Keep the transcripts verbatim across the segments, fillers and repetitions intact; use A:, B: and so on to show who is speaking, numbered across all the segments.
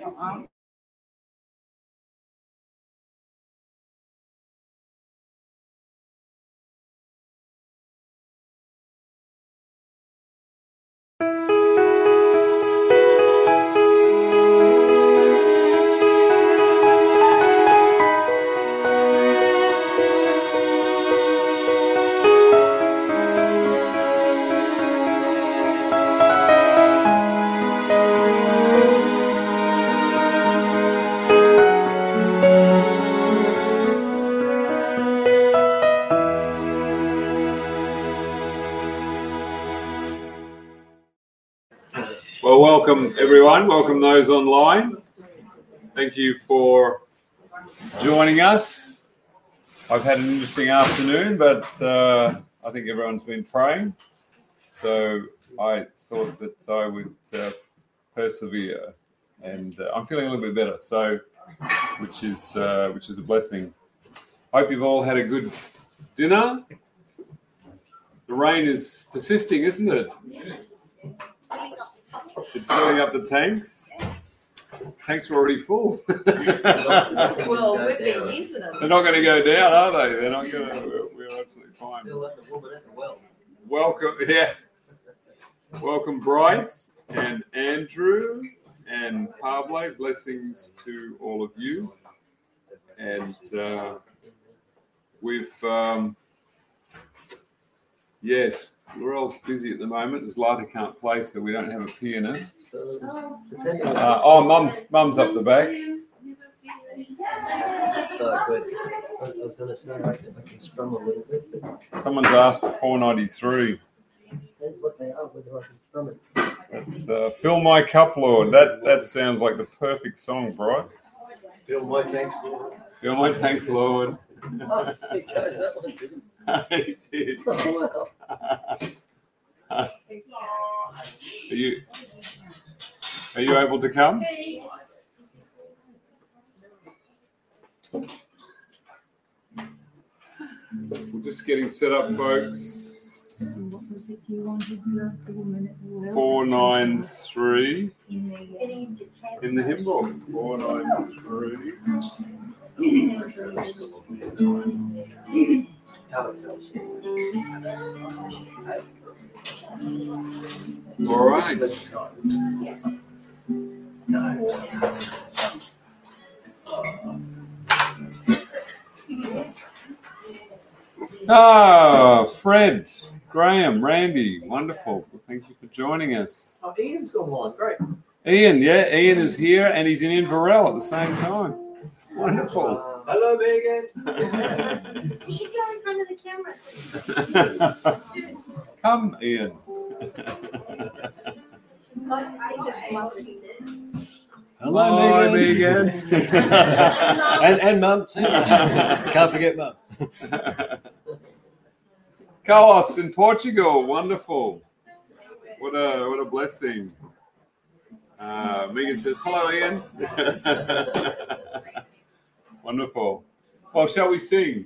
A: Uh-uh.
B: Well, welcome everyone. Welcome those online. Thank you for joining us. I've had an interesting afternoon, but uh, I think everyone's been praying. So I thought that I would uh, persevere, and uh, I'm feeling a little bit better. So, which is uh, which is a blessing. Hope you've all had a good dinner. The rain is persisting, isn't it? It's filling up the tanks. Tanks are already full.
A: Well, we've been using them.
B: They're not going to go down, are they? They're not going to. We're, we're absolutely fine.
C: Still like the woman at the well.
B: Welcome, yeah. Welcome, Bright and Andrew and Pablo. Blessings to all of you. And uh, we've, um, yes. Laurel's busy at the moment. As Lata can't play, so we don't have a pianist. Uh, oh, Mum's Mum's up the back.
C: Oh, good. I was going to say I can, I can strum a little bit, but
B: Someone's asked for four ninety-three.
C: depends what they are, whether I can strum it.
B: That's uh, Fill My Cup, Lord. That that sounds like the perfect song, Bright.
C: Fill my tanks, Lord.
B: Fill my tanks, Lord.
C: Oh, it goes that one, didn't
B: It did.
C: it? Oh, wow.
B: Are you are you able to come? We're just getting set up, folks.
A: What was it you wanted the, the woman at the well?
B: Four nine three
A: In the,
B: in the hymn book. Four nine three. All right. Ah, Fred, Graham, Randy, wonderful. Thank you for joining us.
C: Oh, Ian's online, great.
B: Ian, yeah, Ian is here and he's in Inverell at the same time. Wonderful.
C: Uh, hello, Megan.
A: You should go in front of the camera.
B: Come, Ian.
C: Hello,
B: Hi,
C: Megan.
B: Megan.
C: and and Mum, too. Can't forget Mum.
B: Carlos in Portugal, wonderful. What a what a blessing. Uh, Megan says, hello, Ian. Wonderful. Well, shall we sing?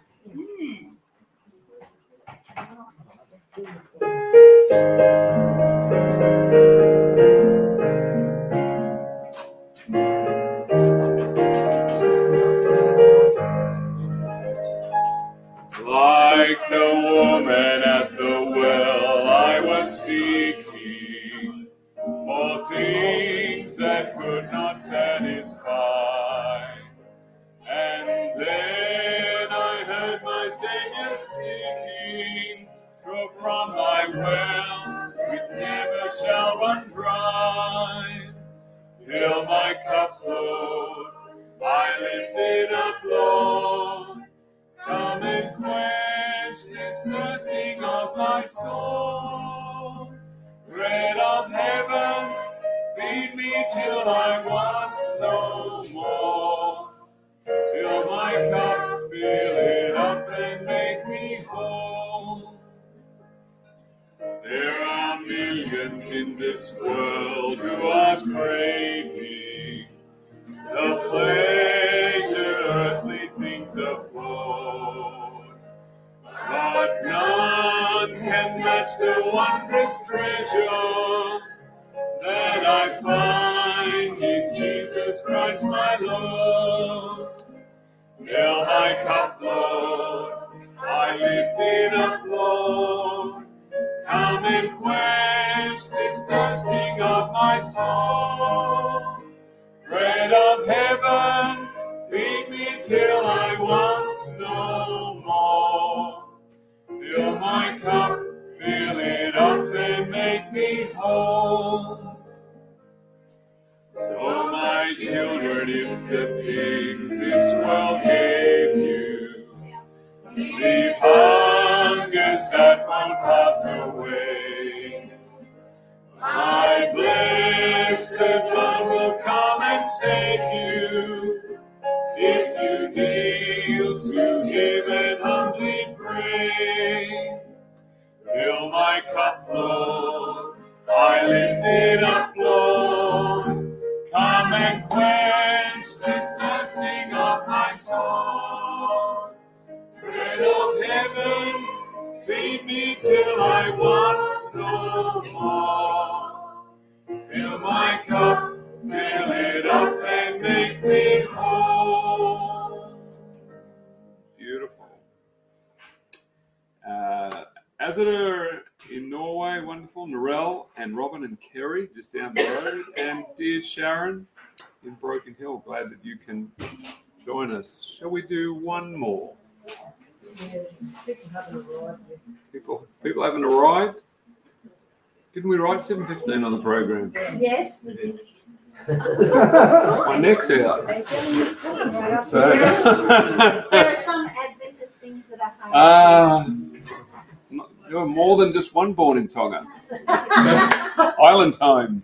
B: Like the woman at the well, I was seeking for things that could not satisfy. And then I heard my Savior speaking, draw from thy well, it never shall run dry. Fill my cup, Lord, I lift it up, Lord. Come and quench this thirsting of my soul. Bread of heaven, feed me till I want no more. Fill my cup, fill it up, and make me whole. There are millions in this world who are craving the pleasure earthly things afford, but none can match the wondrous treasure that I find in Jesus Jesus Christ, my Lord. Fill my cup, Lord, I lift it up, Lord. Come and quench this thirsting of my soul. Bread of heaven, feed me till I want no more. Fill my cup, fill it up and make me whole. So my children, if the things this world gave you, leave hungers that won't pass away, my blessed Lord will come and save you, if you kneel to Him and humbly pray. Fill my cup, Lord, I lift it up, Lord. Come and quench this thirsting of my soul. Bread of heaven, feed me till I want no more. Fill my cup, fill it up and make me whole. Beautiful. Uh, as it are in Norway, wonderful. Narelle and Robin and Kerry just down the road. And dear Sharon in Broken Hill, glad that you can join us. Shall we do one more? People, people haven't arrived. Didn't we write seven fifteen on the program?
A: Yes, we did.
B: My neck's out.
A: They don't right up
B: So-
A: there. There are some Adventist things that I find.
B: Uh, there were more than just one born in Tonga. Island time.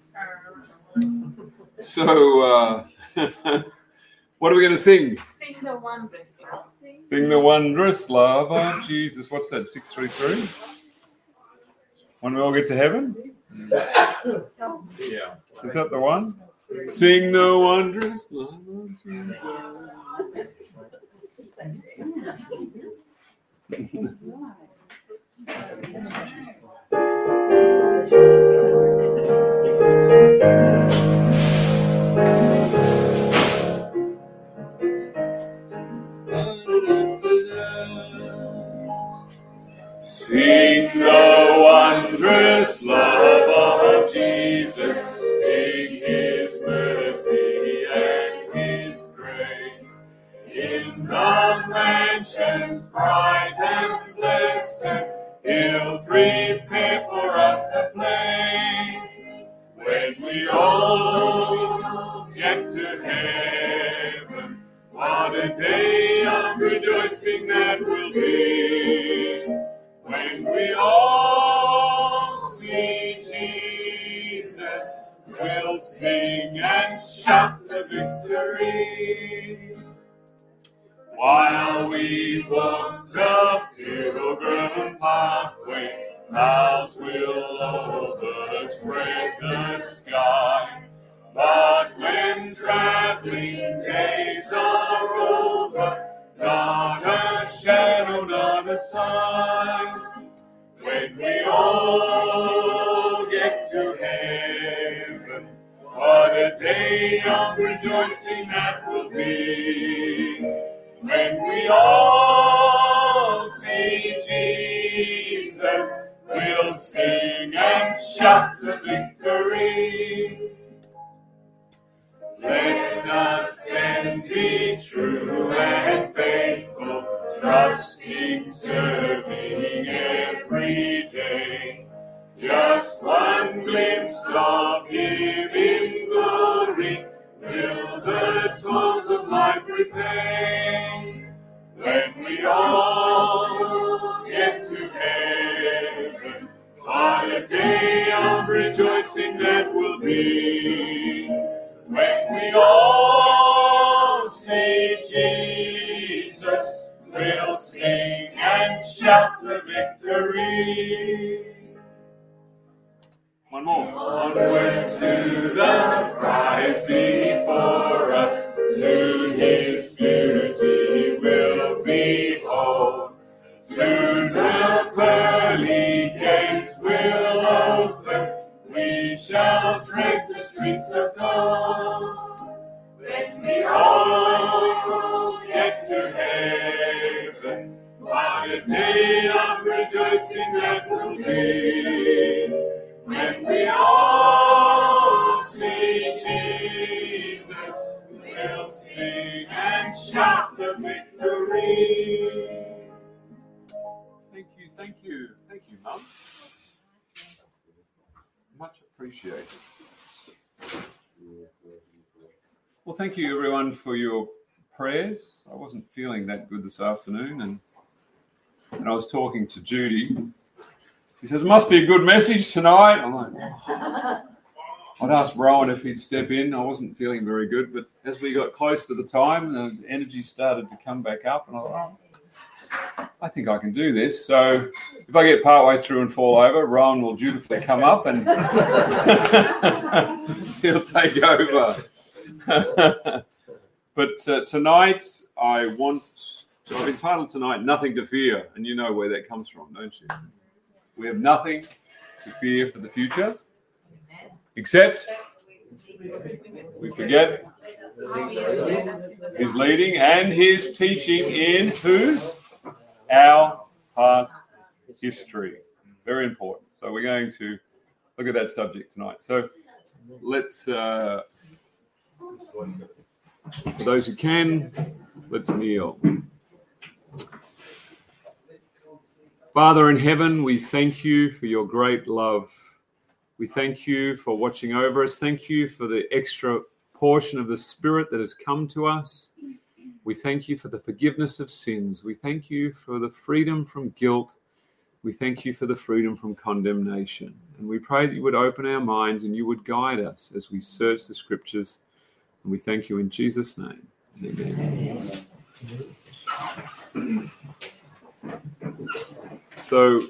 B: So, uh, what are we going to sing?
D: Sing the wondrous love.
B: Sing the wondrous love of Jesus. What's that? six three three? When we all get to heaven?
C: Yeah.
B: Is that the one? Sing the wondrous love of Jesus. Sing the wondrous love of Jesus. Sing His mercy and His grace. In the mansions bright and blessed, He'll prepare for us a place. When we all get to heaven, what a day of rejoicing that will be. When we all see Jesus, we'll sing and shout the victory. While we walk the pilgrim pathway, clouds will overspread the sky. But when traveling days are over, not a shadow, not a sign. When we all get to heaven, what a day of rejoicing that will be. When we all see Jesus, we'll sing and shout the victory. Let us then be true and faithful, trusting, serving every day. Just one glimpse of Him in glory will the toils of life repay. When we all get to heaven, what a day of rejoicing that will be. When we all see Jesus, we'll sing and shout the victory. One more. Onward to the prize before us, soon His beauty will behold. Soon the pearly gates will open, we shall tread the streets of gold. we all get to heaven, what a day of rejoicing that will be, when we all see Jesus, we'll sing and shout the victory. Thank you, thank you, thank you, Mum. Much appreciated. Well, thank you everyone for your prayers. I wasn't feeling that good this afternoon, and and I was talking to Judy. She says, it must be a good message tonight. I'm like, oh. I'd asked Rowan if he'd step in. I wasn't feeling very good, but as we got close to the time, the energy started to come back up, and I thought, oh, I think I can do this. So if I get partway through and fall over, Rowan will dutifully come up and he'll take over. But uh, tonight, I want, to, I've entitled tonight, Nothing to Fear, and you know where that comes from, don't you? We have nothing to fear for the future, except we forget His leading and His teaching in whose? Our past history. Very important. So we're going to look at that subject tonight. So let's, uh, for those who can, let's kneel. Father in heaven, we thank you for your great love. We thank you for watching over us. Thank you for the extra portion of the Spirit that has come to us. We thank you for the forgiveness of sins. We thank you for the freedom from guilt. We thank you for the freedom from condemnation. And we pray that you would open our minds and you would guide us as we search the Scriptures. And we thank you in Jesus' name. Amen. So,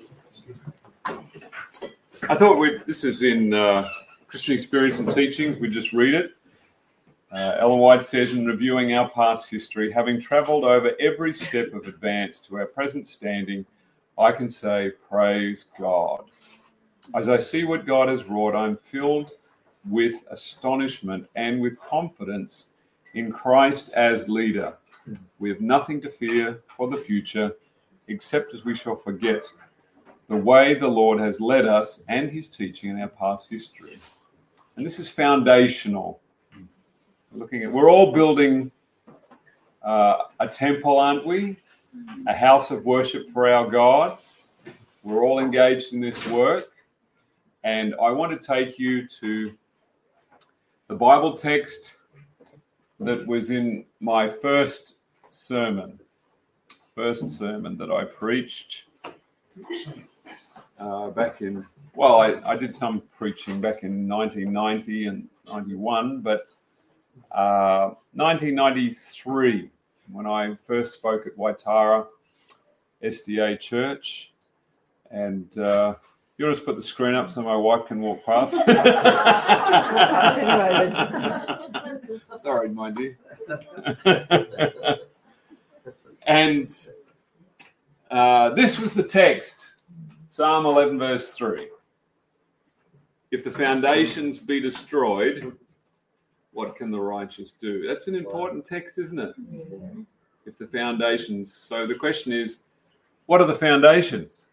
B: I thought we this is in uh, Christian Experience and Teachings. We just read it. Uh, Ellen White says, in reviewing our past history, having travelled over every step of advance to our present standing, I can say, praise God. As I see what God has wrought, I'm filled with astonishment and with confidence in Christ as leader. We have nothing to fear for the future, except as we shall forget the way the Lord has led us and his teaching in our past history. And this is foundational. We're looking at, we're all building uh, a temple, aren't we? A house of worship for our God. We're all engaged in this work. And I want to take you to the Bible text that was in my first sermon, first sermon that I preached uh, back in, well, I, I did some preaching back in nineteen ninety and ninety-one, but uh, nineteen ninety-three, when I first spoke at Waitara S D A Church, and uh, you want to put the screen up so my wife can walk past? Sorry, my dear. And uh, this was the text, Psalm eleven, verse three. If the foundations be destroyed, what can the righteous do? That's an important text, isn't it? If the foundations. So the question is, what are the foundations?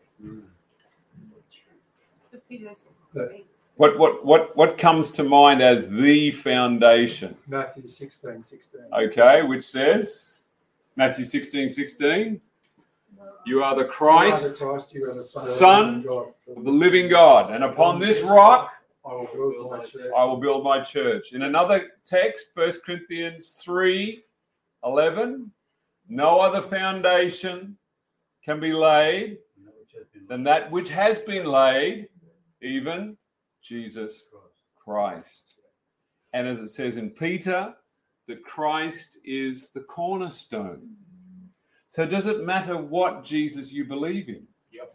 B: What what what what comes to mind as the foundation?
E: Matthew sixteen sixteen.
B: Okay, which says Matthew sixteen sixteen. You are the Christ,
E: You are the Christ, you are the Son,
B: Son
E: of the living God.
B: of the living God, and upon this rock
E: I will build my church.
B: I will build my church. In another text, First Corinthians three eleven, no other foundation can be laid than that which has been laid, even Jesus Christ. And as it says in Peter, that Christ is the cornerstone. So does it matter what Jesus you believe in?
E: Yep.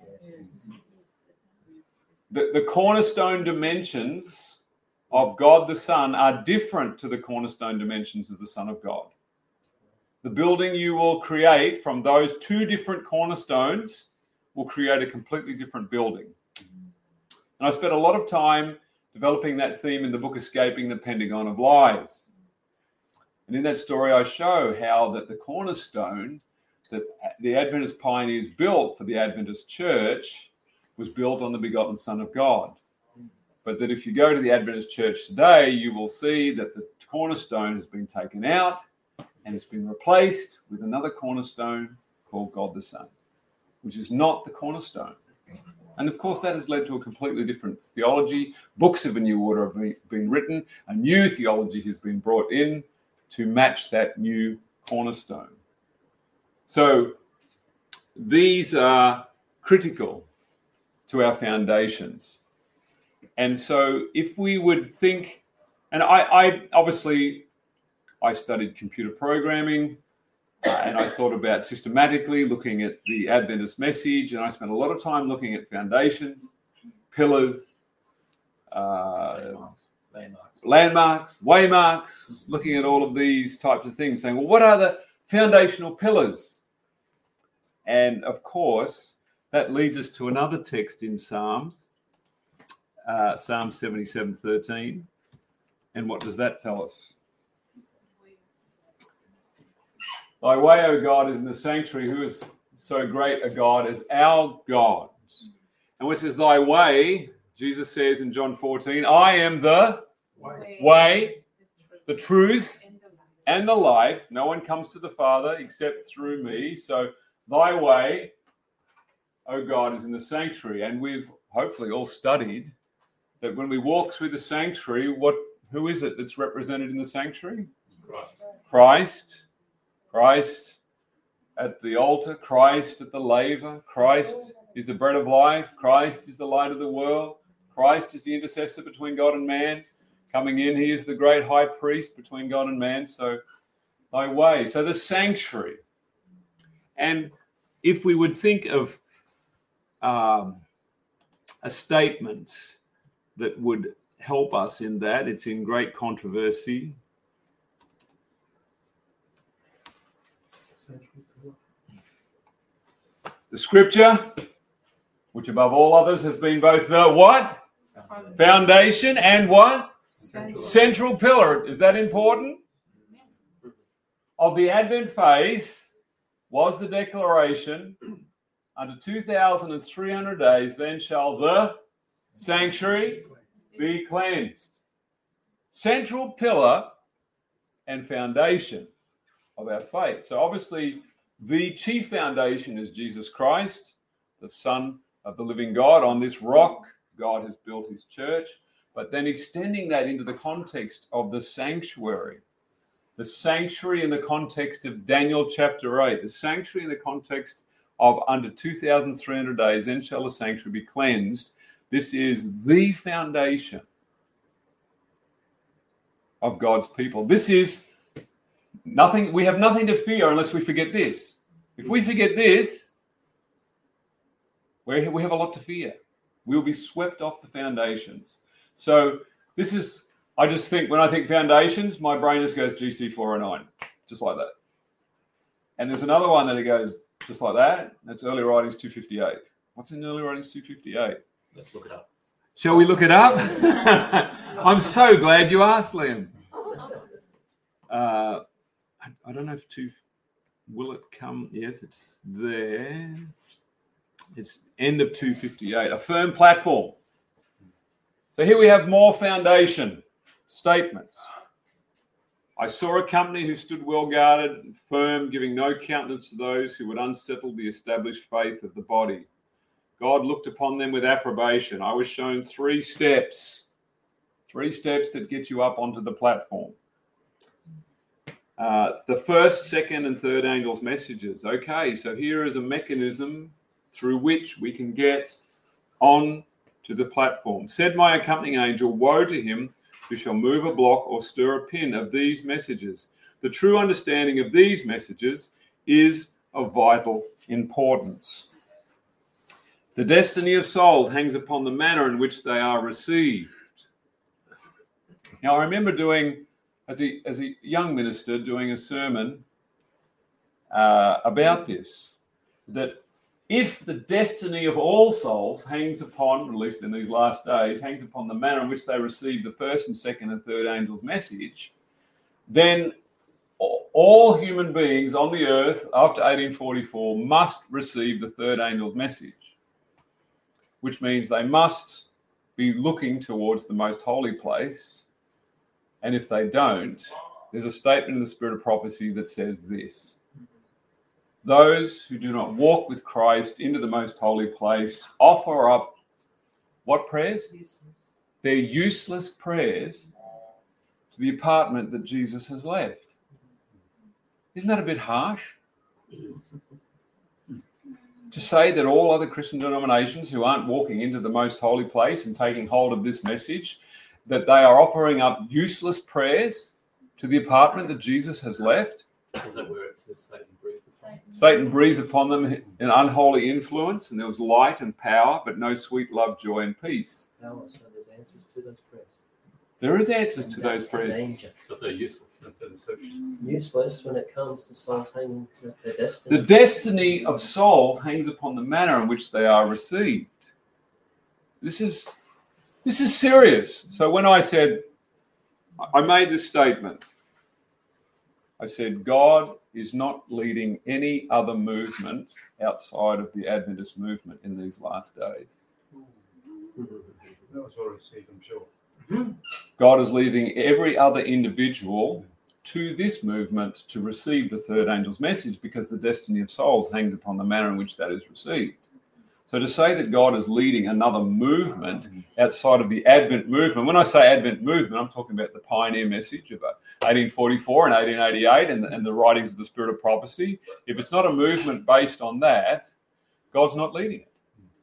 B: The, the cornerstone dimensions of God the Son are different to the cornerstone dimensions of the Son of God. The building you will create from those two different cornerstones will create a completely different building. And I spent a lot of time developing that theme in the book Escaping the Pentagon of Lies. And in that story, I show how that the cornerstone that the Adventist pioneers built for the Adventist church was built on the begotten Son of God. But that if you go to the Adventist church today, you will see that the cornerstone has been taken out and it's been replaced with another cornerstone called God the Son, which is not the cornerstone. And of course, that has led to a completely different theology. Books of a new order have been, been written. A new theology has been brought in to match that new cornerstone. So these are critical to our foundations. And so if we would think, and I, I obviously, I studied computer programming, uh, and I thought about systematically looking at the Adventist message, and I spent a lot of time looking at foundations, pillars, uh,
C: Landmarks. Landmarks.
B: landmarks, waymarks, looking at all of these types of things, saying, well, what are the foundational pillars? And of course, that leads us to another text in Psalms, uh, Psalm seventy-seven thirteen. And what does that tell us? Thy way, O God, is in the sanctuary. Who is so great a God as our God? And when it says thy way, Jesus says in John fourteen, I am the
E: Way.
B: way, the truth, and the life. No one comes to the Father except through me. So thy way, O God, is in the sanctuary. And we've hopefully all studied that when we walk through the sanctuary, what who is it that's represented in the sanctuary?
E: Christ.
B: Christ. Christ at the altar. Christ at the laver. Christ is the bread of life. Christ is the light of the world. Christ is the intercessor between God and man. Coming in, he is the great high priest between God and man. So thy way. So the sanctuary. And if we would think of um, a statement that would help us in that, it's in great controversy. The scripture, which above all others has been both the what? Foundation and what?
D: Central.
B: Central pillar. Is that important? Of the Advent faith was the declaration, unto two thousand three hundred days, then shall the sanctuary be cleansed. Central pillar and foundation of our faith. So obviously the chief foundation is Jesus Christ, the Son of the living God. On this rock, God has built his church. But then extending that into the context of the sanctuary. The sanctuary in the context of Daniel chapter eight. The sanctuary in the context of under two thousand three hundred days, then shall the sanctuary be cleansed. This is the foundation of God's people. This is nothing. We have nothing to fear unless we forget this. If we forget this, we we have a lot to fear. We will be swept off the foundations. So this is, I just think, when I think foundations, my brain just goes G C four oh nine, just like that. And there's another one that it goes just like that. That's Early Writings two fifty-eight. What's in Early Writings two fifty-eight?
C: Let's look it up.
B: Shall we look it up? I'm so glad you asked, Liam. Uh, I, I don't know if two, will it come? Yes, it's there. It's end of two fifty-eight. A firm platform. So here we have more foundation statements. I saw a company who stood well guarded and firm, giving no countenance to those who would unsettle the established faith of the body. God looked upon them with approbation. I was shown three steps, three steps that get you up onto the platform. Uh, the first, second, and third angels' messages. Okay, so here is a mechanism through which we can get on to the platform. Said my accompanying angel, woe to him who shall move a block or stir a pin of these messages. The true understanding of these messages is of vital importance. The destiny of souls hangs upon the manner in which they are received. Now, I remember doing, as a, as a young minister, doing a sermon uh, about this, that if the destiny of all souls hangs upon, at least in these last days, hangs upon the manner in which they receive the first and second and third angel's message, then all human beings on the earth after eighteen forty-four must receive the third angel's message, which means they must be looking towards the most holy place. And if they don't, there's a statement in the Spirit of Prophecy that says this: those who do not walk with Christ into the most holy place offer up what prayers? They're useless prayers to the apartment that Jesus has left. Isn't that a bit harsh? To say that all other Christian denominations who aren't walking into the most holy place and taking hold of this message, that they are offering up useless prayers to the apartment that Jesus has left?
C: Is that where it says Satan breathed?
B: Satan breathes upon them an unholy influence, and there was light and power, but no sweet love, joy, and peace.
C: Power, so there's answers to those prayers.
B: There is answers to
C: And
B: those
C: that's the
B: prayers.
C: danger.
F: But they're useless. They're deception.
C: Useless when it comes to souls hanging with their destiny.
B: The destiny of souls hangs upon the manner in which they are received. This is this is serious. So when I said, I made this statement, I said, God is not leading any other movement outside of the Adventist movement in these last days.
E: That was well received, I'm sure.
B: God is leaving every other individual to this movement to receive the third angel's message, because the destiny of souls hangs upon the manner in which that is received. So to say that God is leading another movement outside of the Advent movement, when I say Advent movement, I'm talking about the pioneer message of eighteen forty-four and eighteen eighty-eight and the, and the writings of the Spirit of Prophecy. If it's not a movement based on that, God's not leading it.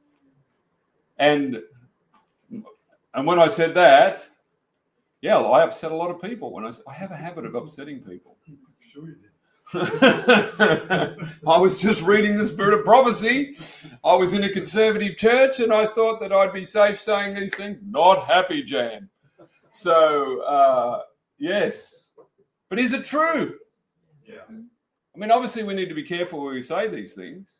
B: And And when I said that, yeah, well, I upset a lot of people. When I, I have a habit of upsetting people.
E: Sure you did.
B: I was just reading the Spirit of Prophecy. I was in a conservative church, and I thought that I'd be safe saying these things. Not happy, Jan. So, uh, yes. But is it true?
F: Yeah.
B: I mean, obviously, we need to be careful when we say these things.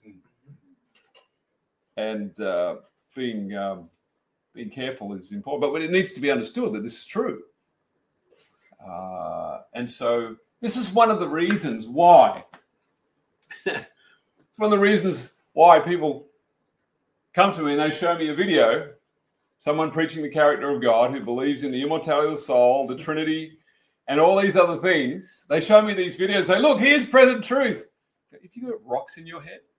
B: And uh, being... Um, Being careful is important, but it needs to be understood that this is true. Uh, and so this is one of the reasons why. It's one of the reasons why people come to me and they show me a video, someone preaching the character of God who believes in the immortality of the soul, the Trinity, and all these other things. They show me these videos and say, look, here's present truth. If you got rocks in your head,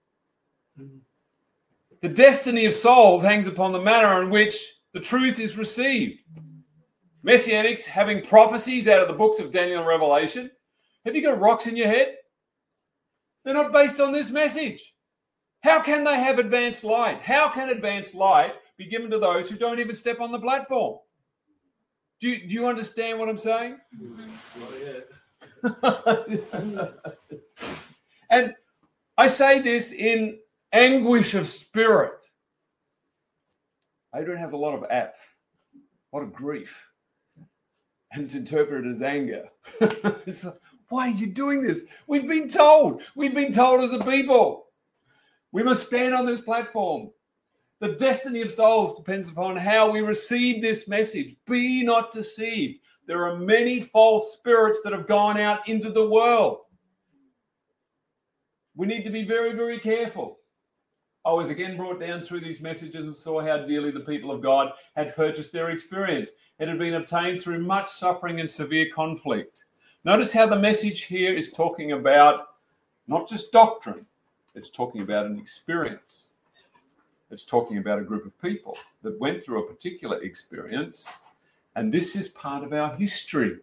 B: the destiny of souls hangs upon the manner in which the truth is received. Messianics having prophecies out of the books of Daniel and Revelation. Have you got rocks in your head? They're not based on this message. How can they have advanced light? How can advanced light be given to those who don't even step on the platform? Do you, do you understand what I'm saying? And I say this in anguish of spirit. Adrian has a lot of aph, a lot of grief, and it's interpreted as anger. It's like, why are you doing this? We've been told. We've been told as a people. We must stand on this platform. The destiny of souls depends upon how we receive this message. Be not deceived. There are many false spirits that have gone out into the world. We need to be very, very careful. I was again brought down through these messages and saw how dearly the people of God had purchased their experience. It had been obtained through much suffering and severe conflict. Notice how the message here is talking about not just doctrine. It's talking about an experience. It's talking about a group of people that went through a particular experience, and this is part of our history.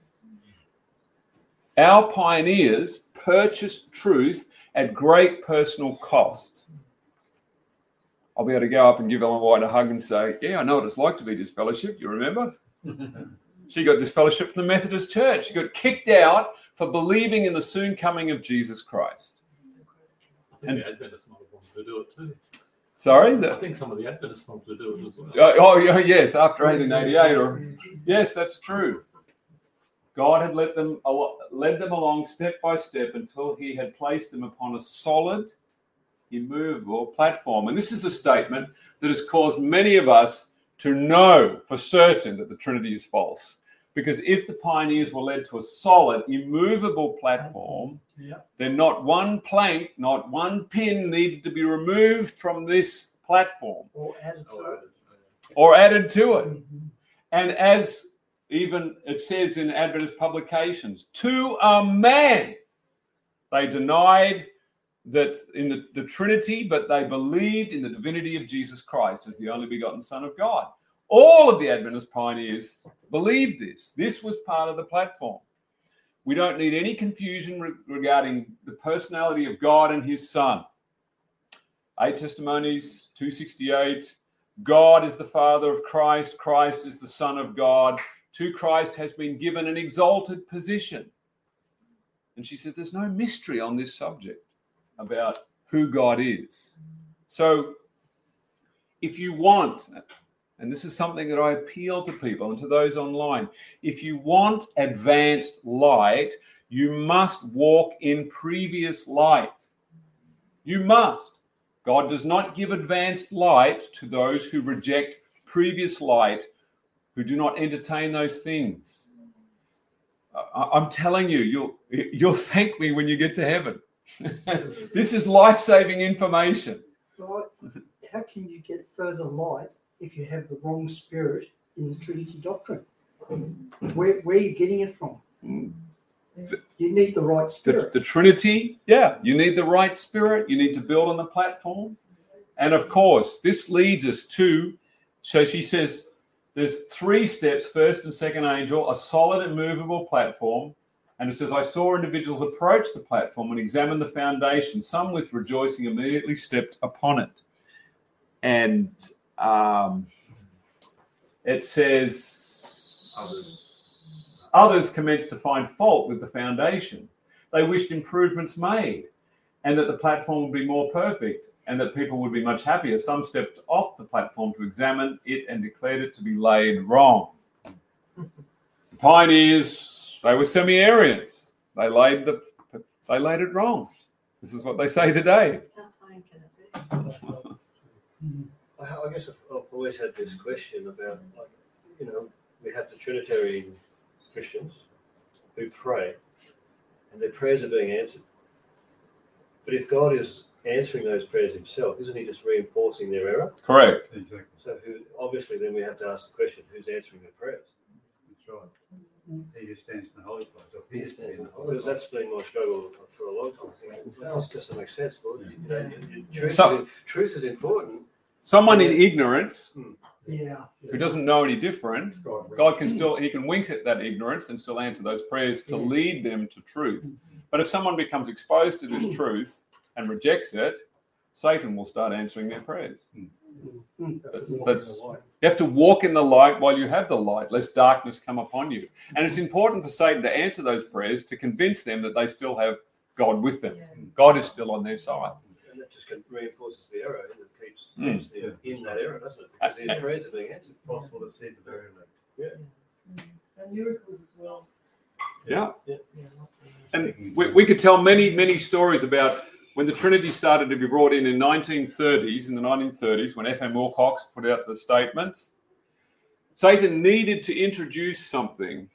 B: Our pioneers purchased truth at great personal cost. I'll be able to go up and give Ellen White a hug and say, yeah, I know what it's like to be disfellowshipped. You remember? She got disfellowshipped from the Methodist Church. She got kicked out for believing in the soon coming of Jesus Christ.
F: I think the Adventists might have wanted to do it too.
B: Sorry?
F: I
B: The,
F: think some of the Adventists wanted to do it as well.
B: oh, oh, yeah, yes, after eighteen eighty-eight. Or yes, that's true. God had led them, led them along step by step until he had placed them upon a solid, immovable platform. And this is a statement that has caused many of us to know for certain that the Trinity is false. Because if the pioneers were led to a solid, immovable platform,
E: Yeah.
B: then not one plank, not one pin needed to be removed from this platform
E: Or added to it.
B: or added to it.
E: Mhm.
B: And as even it says in Adventist publications, to a man, they denied that in the, the Trinity, but they believed in the divinity of Jesus Christ as the only begotten Son of God. All of the Adventist pioneers believed this. This was part of the platform. We don't need any confusion re- regarding the personality of God and his Son. Eight Testimonies, two sixty-eight. God is the Father of Christ. Christ is the Son of God. To Christ has been given an exalted position. And she says there's no mystery on this subject about who God is. So if you want, and this is something that I appeal to people and to those online, if you want advanced light, you must walk in previous light. You must. God does not give advanced light to those who reject previous light, who do not entertain those things. I- I'm telling you, you'll, you'll thank me when you get to heaven. This is life-saving information.
G: Right. How can you get further light if you have the wrong spirit in the Trinity doctrine? Where, where are you getting it from? You need the right
B: The,
G: spirit.
B: the Trinity, yeah, you need the right spirit. You need to build on the platform. And of course, this leads us to, so she says, there's three steps, first and second angel, a solid, immovable platform. And it says, I saw individuals approach the platform and examine the foundation. Some with rejoicing immediately stepped upon it. And um, it says, others. others commenced to find fault with the foundation. They wished improvements made and that the platform would be more perfect and that people would be much happier. Some stepped off the platform to examine it and declared it to be laid wrong. The pioneers, they were semi-Arians. They laid the they laid it wrong. This is what they say today.
A: How high can it be?
C: I, I guess I've, I've always had this question about, like, you know, we have the Trinitarian Christians who pray, and their prayers are being answered. But if God is answering those prayers himself, isn't he just reinforcing their error?
B: Correct.
E: Exactly.
C: So who, obviously then we have to ask the question, who's answering their prayers?
E: That's right. He who stands in the holy place. Or appears to be in the holy
C: Because
E: place.
C: that's been my struggle for a long time. Thinking, well, this doesn't make sense, Lord. You know, you- you- truth,
B: So-
C: is, truth is important.
B: Someone in ignorance
G: Yeah.
B: who doesn't know any different,
E: God,
B: God can still, he can wink at that ignorance and still answer those prayers to lead them to truth. But if someone becomes exposed to this truth and rejects it, Satan will start answering their prayers. That's, you have to walk in the light while you have the light, lest darkness come upon you. And it's important for Satan to answer those prayers to convince them that they still have God with them. God is still on their side.
C: And that just reinforces the error and it keeps,
B: Mm.
C: keeps them in that error, doesn't it? Because their prayers are being answered.
E: Possible to see the very elect.
H: And miracles as well.
B: Yeah.
C: Yeah.
H: Yeah, lots of them.
B: And we, we could tell many, many stories about when the Trinity started to be brought in in nineteen thirties, in the nineteen thirties, when F M Wilcox put out the statement. Satan needed to introduce something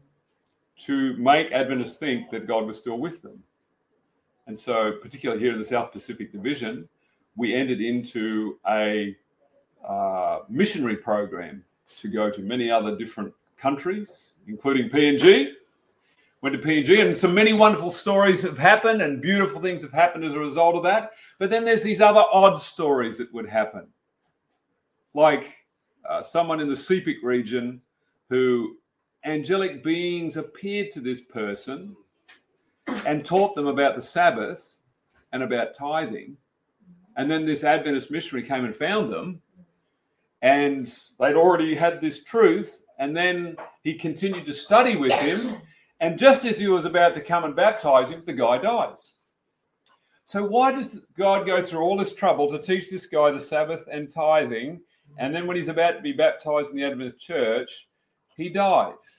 B: to make Adventists think that God was still with them. And so, particularly here in the South Pacific Division, we entered into a uh, missionary program to go to many other different countries, including P N G. Went to P N G, and so many wonderful stories have happened and beautiful things have happened as a result of that. But then there's these other odd stories that would happen. Like uh, someone in the Sepik region who angelic beings appeared to this person and taught them about the Sabbath and about tithing. And then this Adventist missionary came and found them, and they'd already had this truth. And then he continued to study with him. And just as he was about to come and baptize him, the guy dies. So why does God go through all this trouble to teach this guy the Sabbath and tithing, and then when he's about to be baptized in the Adventist church, he dies?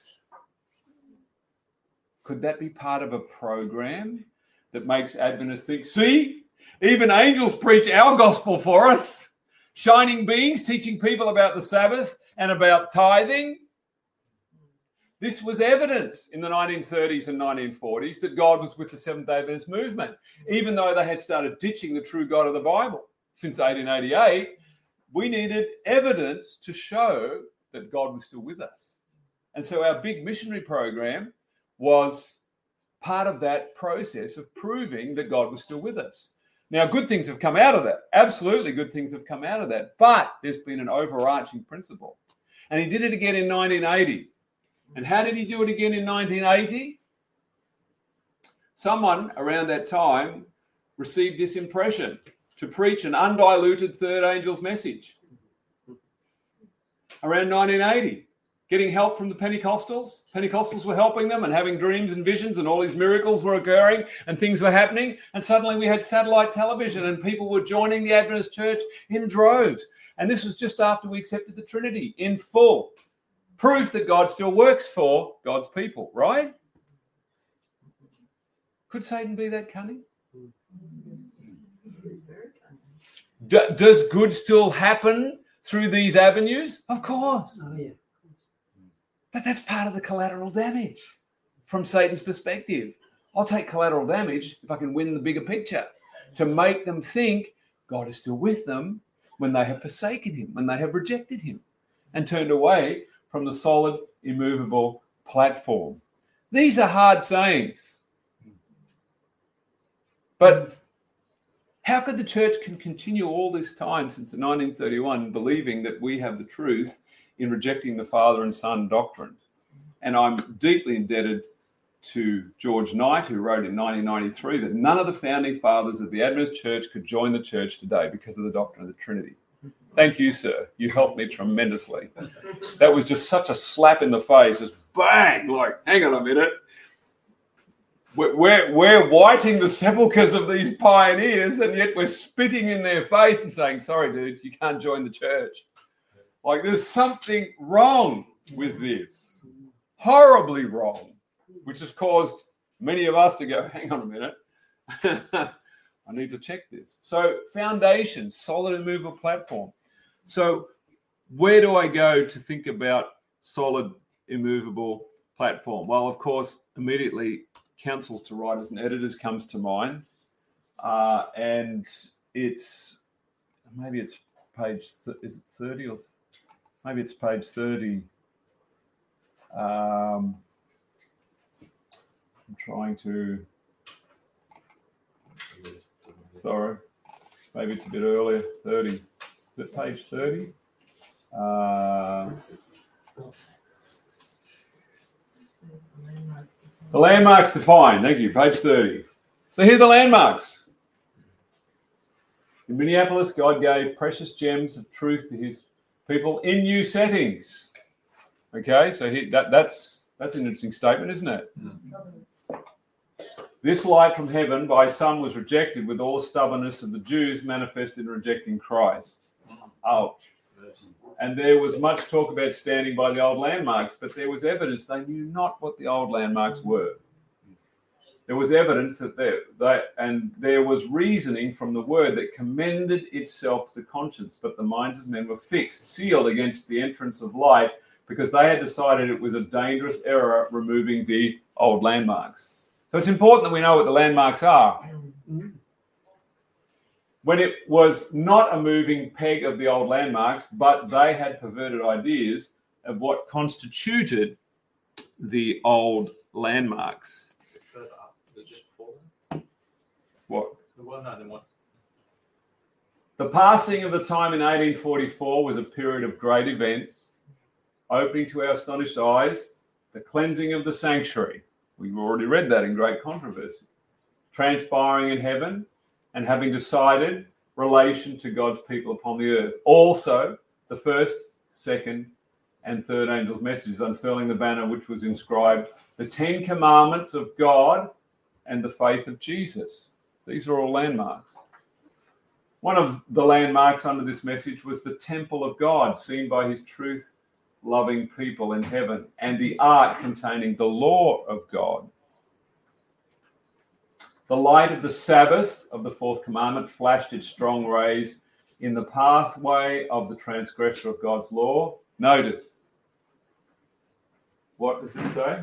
B: Could that be part of a program that makes Adventists think, see, even angels preach our gospel for us, shining beings teaching people about the Sabbath and about tithing? This was evidence in the nineteen thirties and nineteen forties that God was with the Seventh-day Adventist movement, even though they had started ditching the true God of the Bible since eighteen eighty-eight. We needed evidence to show that God was still with us. And so our big missionary program was part of that process of proving that God was still with us. Now, good things have come out of that. Absolutely good things have come out of that. But there's been an overarching principle. And he did it again in nineteen eighty. And how did he do it again in nineteen eighty? Someone around that time received this impression to preach an undiluted third angel's message. Around nineteen eighty, getting help from the Pentecostals. Pentecostals were helping them and having dreams and visions, and all these miracles were occurring and things were happening. And suddenly we had satellite television and people were joining the Adventist church in droves. And this was just after we accepted the Trinity in full. Proof that God still works for God's people, right? Could Satan be that cunning? D- does good still happen through these avenues? Of course.
G: Oh, yeah.
B: But that's part of the collateral damage from Satan's perspective. I'll take collateral damage if I can win the bigger picture, to make them think God is still with them when they have forsaken him, when they have rejected him and turned away from the solid, immovable platform. These are hard sayings. But how could the church can continue all this time since nineteen thirty-one believing that we have the truth in rejecting the Father and Son doctrine? And I'm deeply indebted to George Knight, who wrote in nineteen ninety-three that none of the founding fathers of the Adventist Church could join the church today because of the doctrine of the Trinity. Thank you, sir. You helped me tremendously. That was just such a slap in the face. Just bang, like, hang on a minute. We're, we're, we're whiting the sepulchres of these pioneers, and yet we're spitting in their face and saying, sorry, dudes, you can't join the church. Like, there's something wrong with this. Horribly wrong, which has caused many of us to go, hang on a minute. I need to check this. So foundation, solid immovable platform. So where do I go to think about solid immovable platform? Well, of course, immediately counsels to writers and editors comes to mind. Uh, and it's, maybe it's page, th- is it thirty or maybe it's page thirty. Um, I'm trying to, sorry, maybe it's a bit earlier, thirty. Is it page thirty? Uh, the landmarks defined, thank you, page thirty. So here are the landmarks. In Minneapolis, God gave precious gems of truth to his people in new settings. Okay, so he, that, that's that's an interesting statement, isn't it? Mm. This light from heaven by some was rejected with all the stubbornness of the Jews manifested in rejecting Christ. Ouch. And there was much talk about standing by the old landmarks, but there was evidence they knew not what the old landmarks were. There was evidence that they, they and there was reasoning from the word that commended itself to the conscience, but the minds of men were fixed, sealed against the entrance of light, because they had decided it was a dangerous error removing the old landmarks. So it's important that we know what the landmarks are. Mm-hmm. When it was not a moving peg of the old landmarks, but they had perverted ideas of what constituted the old landmarks.
F: Further up, is it just before that?
B: What?
F: Well, no, then what?
B: The passing of the time in eighteen forty-four was a period of great events, opening to our astonished eyes the cleansing of the sanctuary. We've already read that in Great Controversy. Transpiring in heaven, and having decided relation to God's people upon the earth. Also, the first, second, and third angel's messages, unfurling the banner which was inscribed, the Ten Commandments of God and the faith of Jesus. These are all landmarks. One of the landmarks under this message was the temple of God, seen by his truth-loving people in heaven, and the ark containing the law of God. The light of the Sabbath of the fourth commandment flashed its strong rays in the pathway of the transgressor of God's law. Notice, what does it say?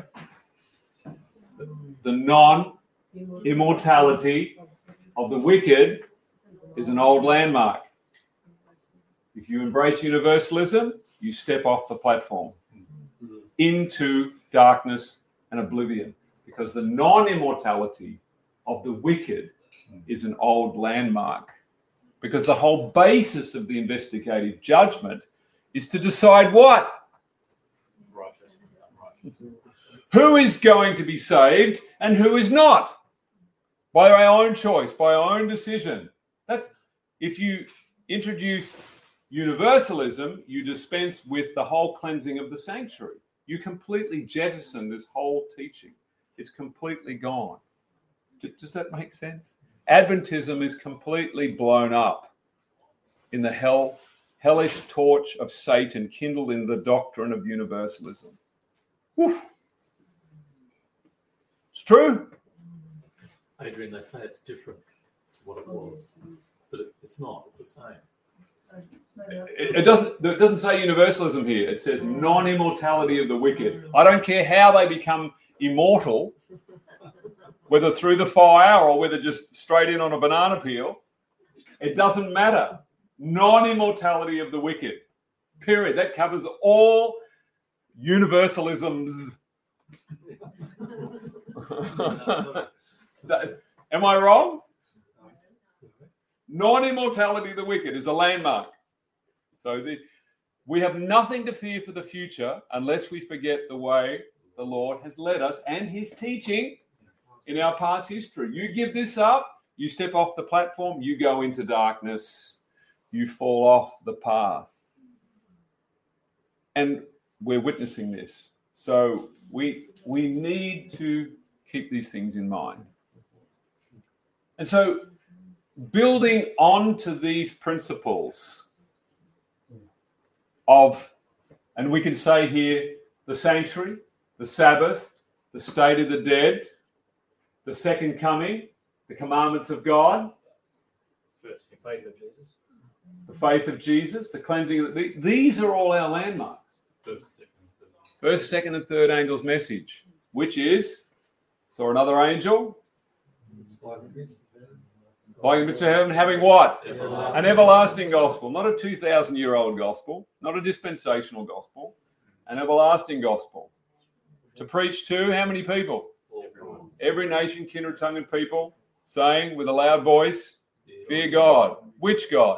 B: The non-immortality of the wicked is an old landmark. If you embrace universalism, you step off the platform into darkness and oblivion, because the non-immortality of the wicked is an old landmark. Because the whole basis of the investigative judgment is to decide what?
F: Righteous and unrighteous.
B: Who is going to be saved and who is not? By our own choice, by our own decision. That's if you introduce universalism, you dispense with the whole cleansing of the sanctuary. You completely jettison this whole teaching. It's completely gone. Does that make sense? Adventism is completely blown up in the hell, hellish torch of Satan kindled in the doctrine of universalism. Whew. It's true.
F: Adrian, they say it's different to what it was, but it, it's not. It's the same.
B: It, it doesn't. It doesn't say universalism here. It says non-immortality of the wicked. I don't care how they become immortal, whether through the fire or whether just straight in on a banana peel. It doesn't matter. Non-immortality of the wicked. Period. That covers all universalisms. Am I wrong? Non-immortality of the wicked is a landmark. So the, we have nothing to fear for the future unless we forget the way the Lord has led us and his teaching in our past history. You give this up, you step off the platform, you go into darkness, you fall off the path. And we're witnessing this. So we we need to keep these things in mind. And so building onto these principles of, and we can say here, the sanctuary, the Sabbath, the state of the dead, the second coming, the commandments of God,
C: First, the faith of Jesus.
B: the faith of Jesus, the cleansing of the, these are all our landmarks.
F: First, second, third.
B: First, second, and third angel's message, which is, saw another angel, like in Mister Heaven, having what?
F: Everlasting.
B: An everlasting gospel, not a two thousand year old gospel, not a dispensational gospel, an everlasting gospel. To preach to how many people?
F: Everyone.
B: Every nation, kindred, tongue, and people, saying with a loud voice, fear God. Which God?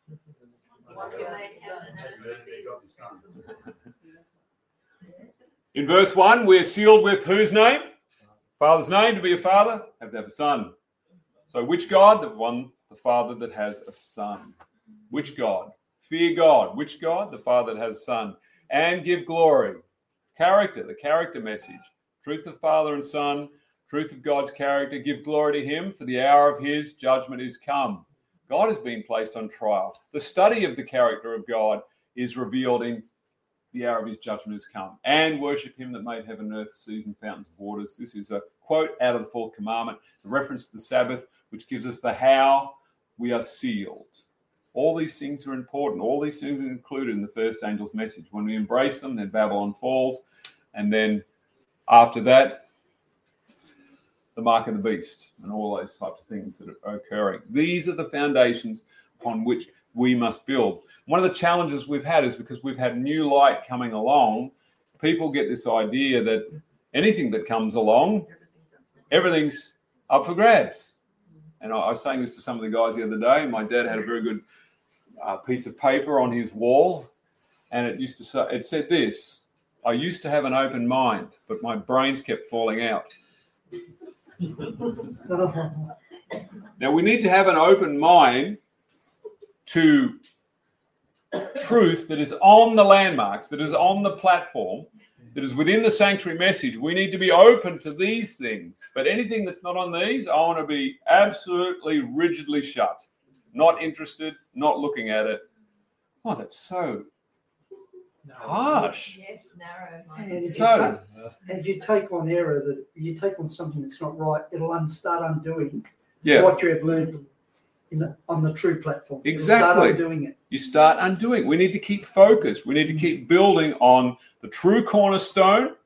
B: In verse one, we're sealed with whose name? Father's name, to be a father, have to have a son. So which God? The one, the Father that has a son. Which God? Fear God. Which God? The Father that has a son. And give glory. Character, the character message. Truth of Father and Son, truth of God's character. Give glory to him, for the hour of his judgment is come. God has been placed on trial. The study of the character of God is revealed in the hour of his judgment has come. And worship him that made heaven and earth, seas and fountains of waters. This is a quote out of the fourth commandment. It's a reference to the Sabbath, which gives us the how we are sealed. All these things are important. All these things are included in the first angel's message. When we embrace them, then Babylon falls. And then after that, the mark of the beast and all those types of things that are occurring. These are the foundations upon which we must build. One of the challenges we've had is because we've had new light coming along, people get this idea that anything that comes along, everything's up for grabs. And I was saying this to some of the guys the other day. My dad had a very good uh, piece of paper on his wall, and it used to say, it said this: I used to have an open mind, but my brains kept falling out. Now, we need to have an open mind to truth that is on the landmarks, that is on the platform, that is within the sanctuary message. We need to be open to these things. But anything that's not on these, I want to be absolutely rigidly shut. Not interested, not looking at it. Oh, that's so harsh.
A: Yes, narrow.
G: And if,
B: So,
G: you take, if you take on error, that you take on something that's not right, it'll un- start undoing
B: yeah,
G: what you have learned in the, on the true platform. It'll
B: Exactly.
G: start undoing it.
B: you start undoing. We need to keep focused. We need to keep building on the true cornerstone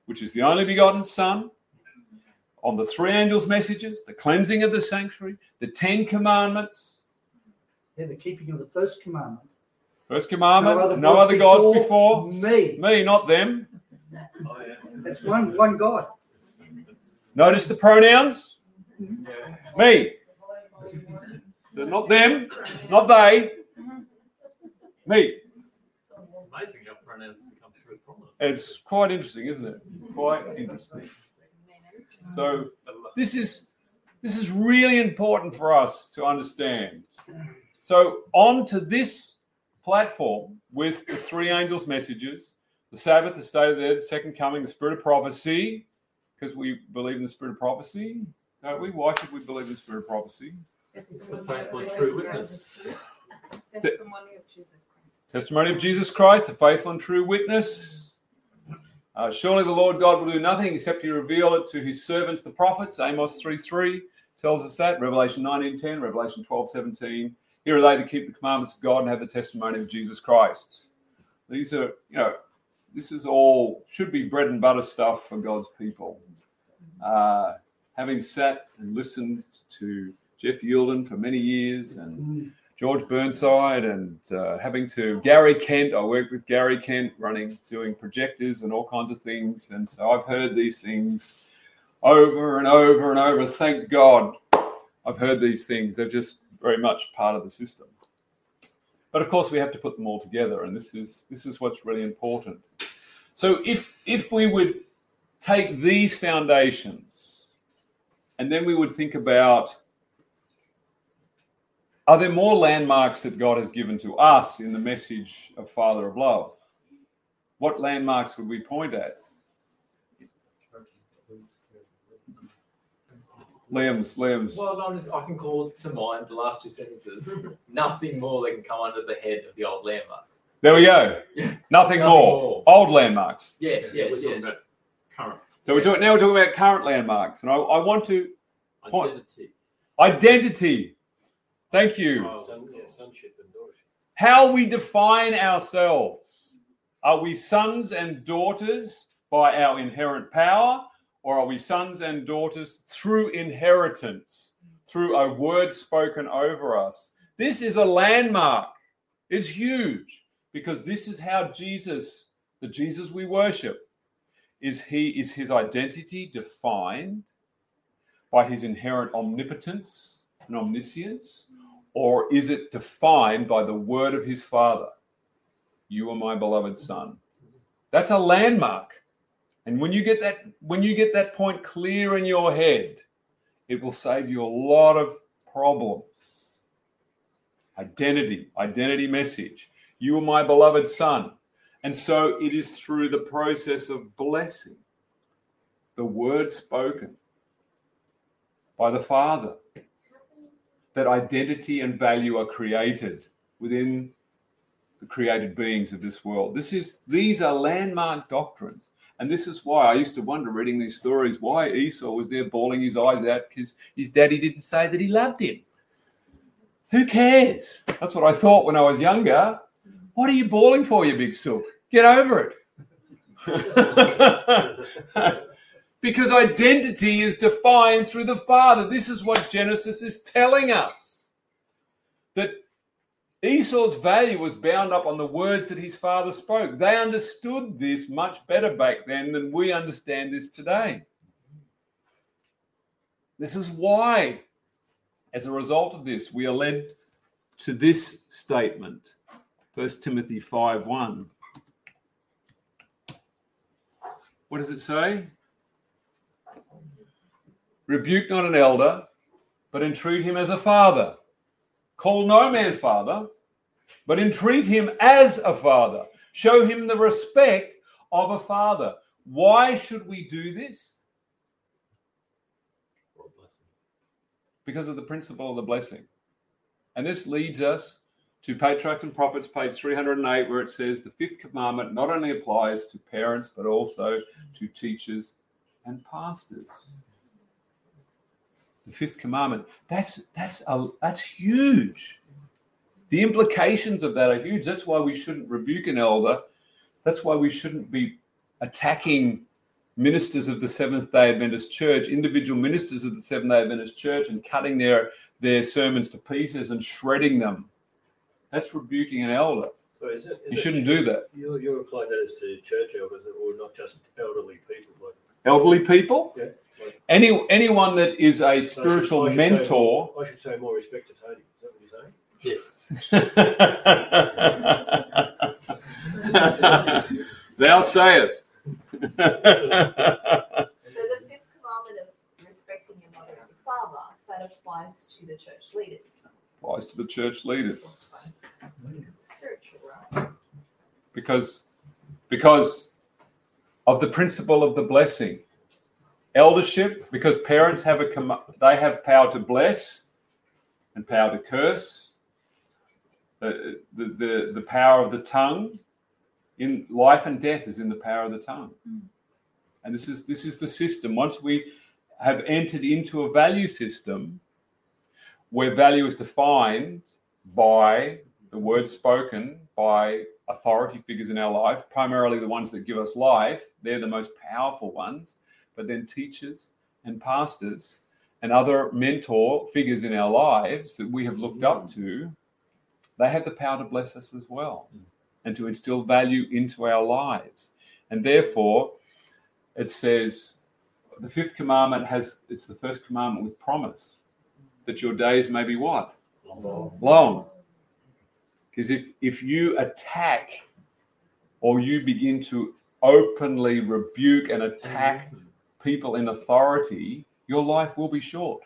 B: which is the only begotten Son, on the three angels' messages, the cleansing of the sanctuary, the Ten Commandments.
G: They're the keeping of the first commandment.
B: First commandment, no other, gods before
G: me.
B: Me, not them.
C: Oh, yeah.
G: That's one one God.
B: Notice the pronouns. Me. So not them, not they. Me.
F: Amazing how pronouns become so prominent.
B: It's quite interesting, isn't it? Quite interesting. So this is this is really important for us to understand. So on to this platform with the three angels' messages, the Sabbath, the state of the dead, the second coming, the spirit of prophecy, because we believe in the spirit of prophecy, don't we? Why should we believe in the spirit of prophecy?
F: It's the faithful and true witness.
D: Testimony of Jesus Christ.
B: Testimony of Jesus Christ, the faithful and true witness. Uh, surely the Lord God will do nothing except he reveal it to his servants, the prophets. Amos three three tells us that. Revelation nineteen ten, Revelation twelve seventeen. Here are they that keep the commandments of God and have the testimony of Jesus Christ. These are, you know, this is all, should be bread and butter stuff for God's people. Uh, having sat and listened to Jeff Yielden for many years and George Burnside and uh, having to Gary Kent, I worked with Gary Kent running, doing projectors and all kinds of things. And so I've heard these things over and over and over. Thank God I've heard these things. They're just very much part of the system. But of course we have to put them all together, and this is this is what's really important. So if if we would take these foundations and then we would think about, are there more landmarks that God has given to us in the message of Father of Love? What landmarks would we point at? Liam's, Liam's.
I: Well, I'm just, I can call to mind the last two sentences. Nothing more that can come under the head of the old landmarks.
B: There we go.
I: Yeah.
B: Nothing,
I: Nothing
B: more.
I: more.
B: Old landmarks.
I: Yes,
F: Yeah,
I: yes,
F: we're talking
I: yes.
F: about current
B: So we're talking, now we're talking about current landmarks. And I, I want to point.
F: identity.
B: Identity. Thank you.
C: Son, yeah, sonship and daughtership.
B: How we define ourselves. Are we sons and daughters by our inherent power, or are we sons and daughters through inheritance, through a word spoken over us? This is a landmark. It's huge, because this is how Jesus, the Jesus we worship, is he is his identity defined by his inherent omnipotence and omniscience, or is it defined by the word of his Father? You are my beloved Son. That's a landmark. And when you get that, when you get that point clear in your head, it will save you a lot of problems. Identity, identity message. You are my beloved Son. And so it is through the process of blessing, the word spoken by the Father, that identity and value are created within the created beings of this world. This is, these are landmark doctrines. And this is why I used to wonder, reading these stories, why Esau was there bawling his eyes out because his daddy didn't say that he loved him. Who cares? That's what I thought when I was younger. What are you bawling for, you big sook? Get over it. Because identity is defined through the Father. This is what Genesis is telling us. That Esau's value was bound up on the words that his father spoke. They understood this much better back then than we understand this today. This is why, as a result of this, we are led to this statement. First Timothy five one. What does it say? Rebuke not an elder, but entreat him as a father. Call no man father, but entreat him as a father. Show him the respect of a father. Why should we do this? Because of the principle of the blessing. And this leads us to Patriarchs and Prophets, page three hundred eight, where it says the fifth commandment not only applies to parents, but also to teachers and pastors. The fifth commandment, that's that's a, that's huge. The implications of that are huge. That's why we shouldn't rebuke an elder. That's why we shouldn't be attacking ministers of the Seventh-day Adventist Church, individual ministers of the Seventh-day Adventist Church, and cutting their, their sermons to pieces and shredding them. That's rebuking an elder.
C: So is it, is
B: You
C: it
B: shouldn't
C: true-
B: do that.
C: You're, you're applying that as to church elders or not just elderly people? Like,
B: Elderly people,
C: yeah, like,
B: any anyone that is a
C: so
B: spiritual
C: I should say
B: mentor.
C: more- I should say more respect to Tony. Is that what you're saying?
F: Yes.
B: Thou sayest.
D: So the fifth commandment of respecting your mother and father, that applies to the church leaders.
B: Applies to the church leaders.
D: Because it's spiritual, right?
B: Because, because of the principle of the blessing. Eldership, because parents have a com- they have power to bless and power to curse. The, the, the, the power of the tongue, in life and death is in the power of the tongue.
D: Mm.
B: And this is this is the system. Once we have entered into a value system where value is defined by the words spoken by authority figures in our life, primarily the ones that give us life, they're the most powerful ones, but then teachers and pastors and other mentor figures in our lives that we have looked up to, they have the power to bless us as well and to instill value into our lives. And therefore, it says, the fifth commandment has, it's the first commandment with promise, that your days may be what?
C: Long.
B: Long. Because if, if you attack or you begin to openly rebuke and attack people in authority, your life will be short.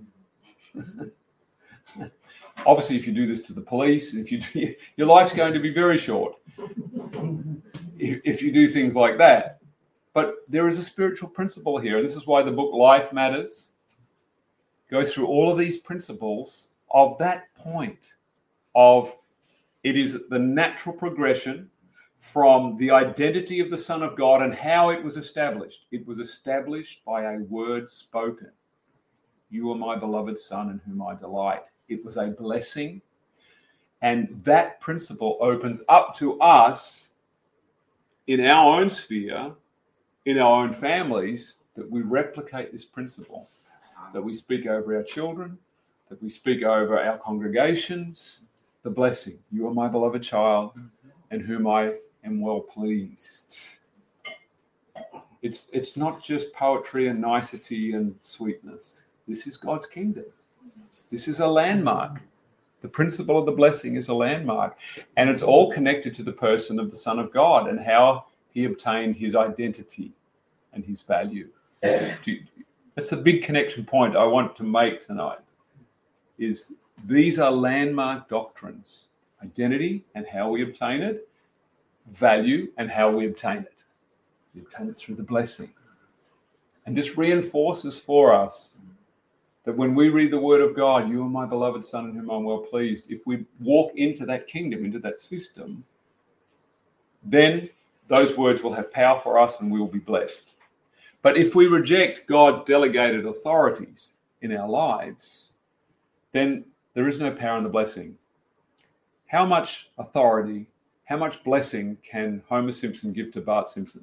B: Obviously, if you do this to the police, if you do, your life's going to be very short if, if you do things like that. But there is a spiritual principle here, and this is why the book Life Matters goes through all of these principles of that point of it is the natural progression from the identity of the Son of God and how it was established. It was established by a word spoken. You are my beloved Son in whom I delight. It was a blessing. And that principle opens up to us in our own sphere, in our own families, that we replicate this principle, that we speak over our children, that we speak over our congregations, the blessing. You are my beloved child in whom I am well pleased. It's, it's not just poetry and nicety and sweetness. This is God's kingdom. This is a landmark. The principle of the blessing is a landmark. And it's all connected to the person of the Son of God and how he obtained his identity and his value. That's a big connection point I want to make tonight, is these are landmark doctrines. Identity and how we obtain it. Value and how we obtain it. We obtain it through the blessing. And this reinforces for us that when we read the word of God, you are my beloved Son in whom I'm well pleased, if we walk into that kingdom, into that system, then those words will have power for us and we will be blessed. But if we reject God's delegated authorities in our lives, then there is no power in the blessing. How much authority, how much blessing can Homer Simpson give to Bart Simpson?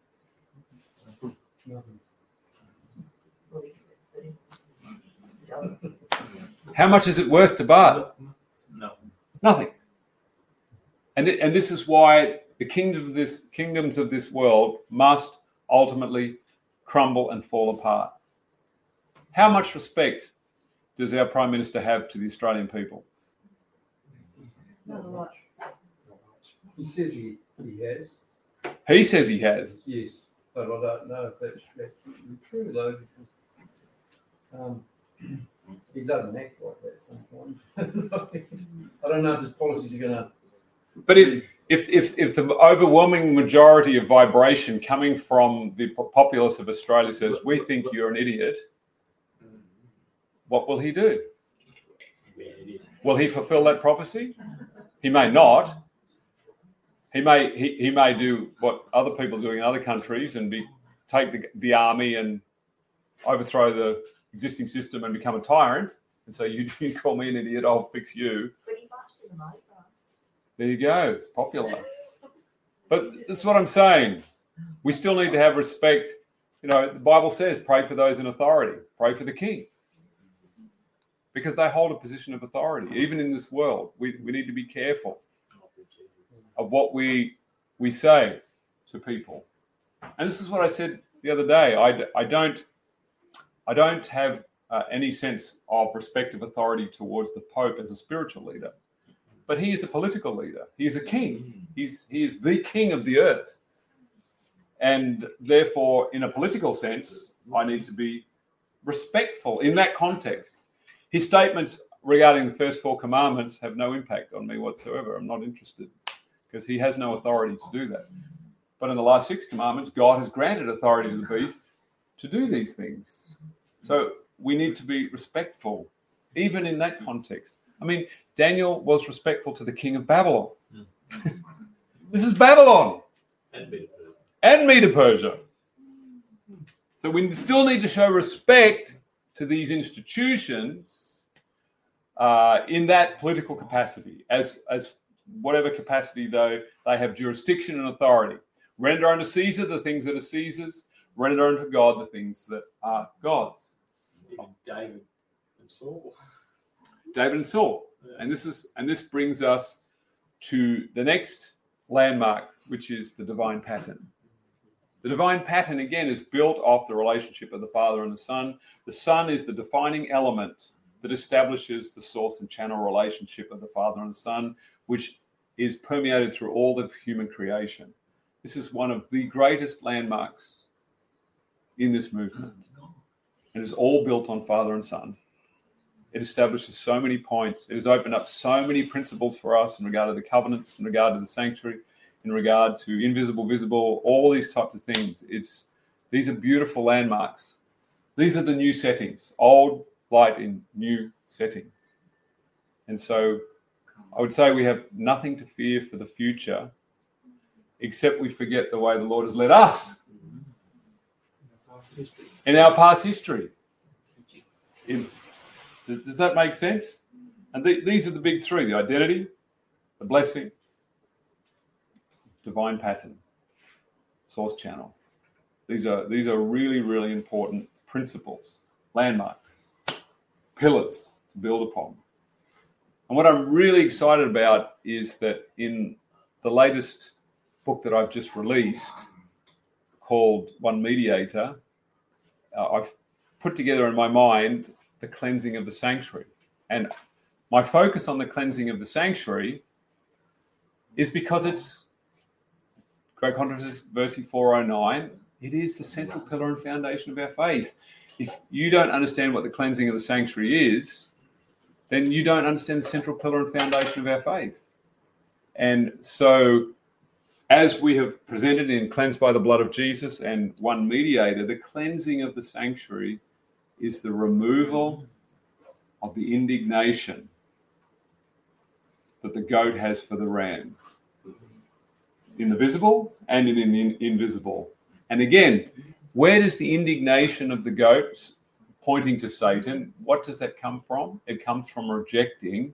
B: How much is it worth to Bart?
I: No.
B: Nothing. And, th- and this is why the kingdom of this, kingdoms of this world must ultimately crumble and fall apart. How much respect does our Prime Minister have to the Australian people?
H: Not a lot.
E: He says he, he has,
B: He says he has.
E: yes, but I don't know if that's, that's true though, because um, he doesn't act like that sometimes. I don't know if his policies are going to.
B: But if, if, if, if the overwhelming majority of vibration coming from the populace of Australia says, we think you're an idiot, what will he do? Will he fulfill that prophecy? He may not. He may he, he may do what other people are doing in other countries and be take the, the army and overthrow the existing system and become a tyrant. And so you, you call me an idiot, I'll fix you.
D: But he marched in the Mardi Gras.
B: There you go. It's popular. But this is what I'm saying. We still need to have respect You know, the Bible says, pray for those in authority, pray for the king. Because they hold a position of authority. Even in this world, we, we need to be careful of what we we say to people. And this is what I said the other day. I, I don't I don't have uh, any sense of respect of authority towards the Pope as a spiritual leader. But he is a political leader. He is a king. He's he is the king of the earth. And therefore, in a political sense, I need to be respectful in that context. His statements regarding the first four commandments have no impact on me whatsoever. I'm not interested because he has no authority to do that. But in the last six commandments, God has granted authority to the beast to do these things. So we need to be respectful, even in that context. I mean, Daniel was respectful to the king of Babylon. Mm. This is Babylon.
F: And Medo-Persia.
B: And Medo-Persia. So we still need to show respect to these institutions uh, in that political capacity, as, as whatever capacity, though, they have jurisdiction and authority. Render unto Caesar the things that are Caesar's, render unto God the things that are God's.
F: Even David and Saul.
B: David and Saul. And this is and this brings us to the next landmark, which is the divine pattern. The divine pattern, again, is built off the relationship of the Father and the Son. The Son is the defining element that establishes the source and channel relationship of the Father and the Son, which is permeated through all of human creation. This is one of the greatest landmarks in this movement. It is all built on Father and Son. It establishes so many points. It has opened up so many principles for us in regard to the covenants, in regard to the sanctuary, in regard to invisible, visible, all these types of things. It's these are beautiful landmarks. These are the new settings, old light in new settings. And so I would say we have nothing to fear for the future, except we forget the way the Lord has led us in our past history. In, does that make sense? And th- these are the big three: the identity, the blessing, divine pattern, source channel. These are these are really, really important principles, landmarks, pillars to build upon. And what I'm really excited about is that in the latest book that I've just released, called One Mediator, uh, I've put together in my mind the cleansing of the sanctuary. And my focus on the cleansing of the sanctuary is because it's Great Controversy four oh nine. It is the central pillar and foundation of our faith. If you don't understand what the cleansing of the sanctuary is, then you don't understand the central pillar and foundation of our faith. And so, as we have presented in Cleansed by the Blood of Jesus and One Mediator, the cleansing of the sanctuary is the removal of the indignation that the goat has for the ram, in the visible and in the invisible. And again, where does the indignation of the goat pointing to Satan, what does that come from? It comes from rejecting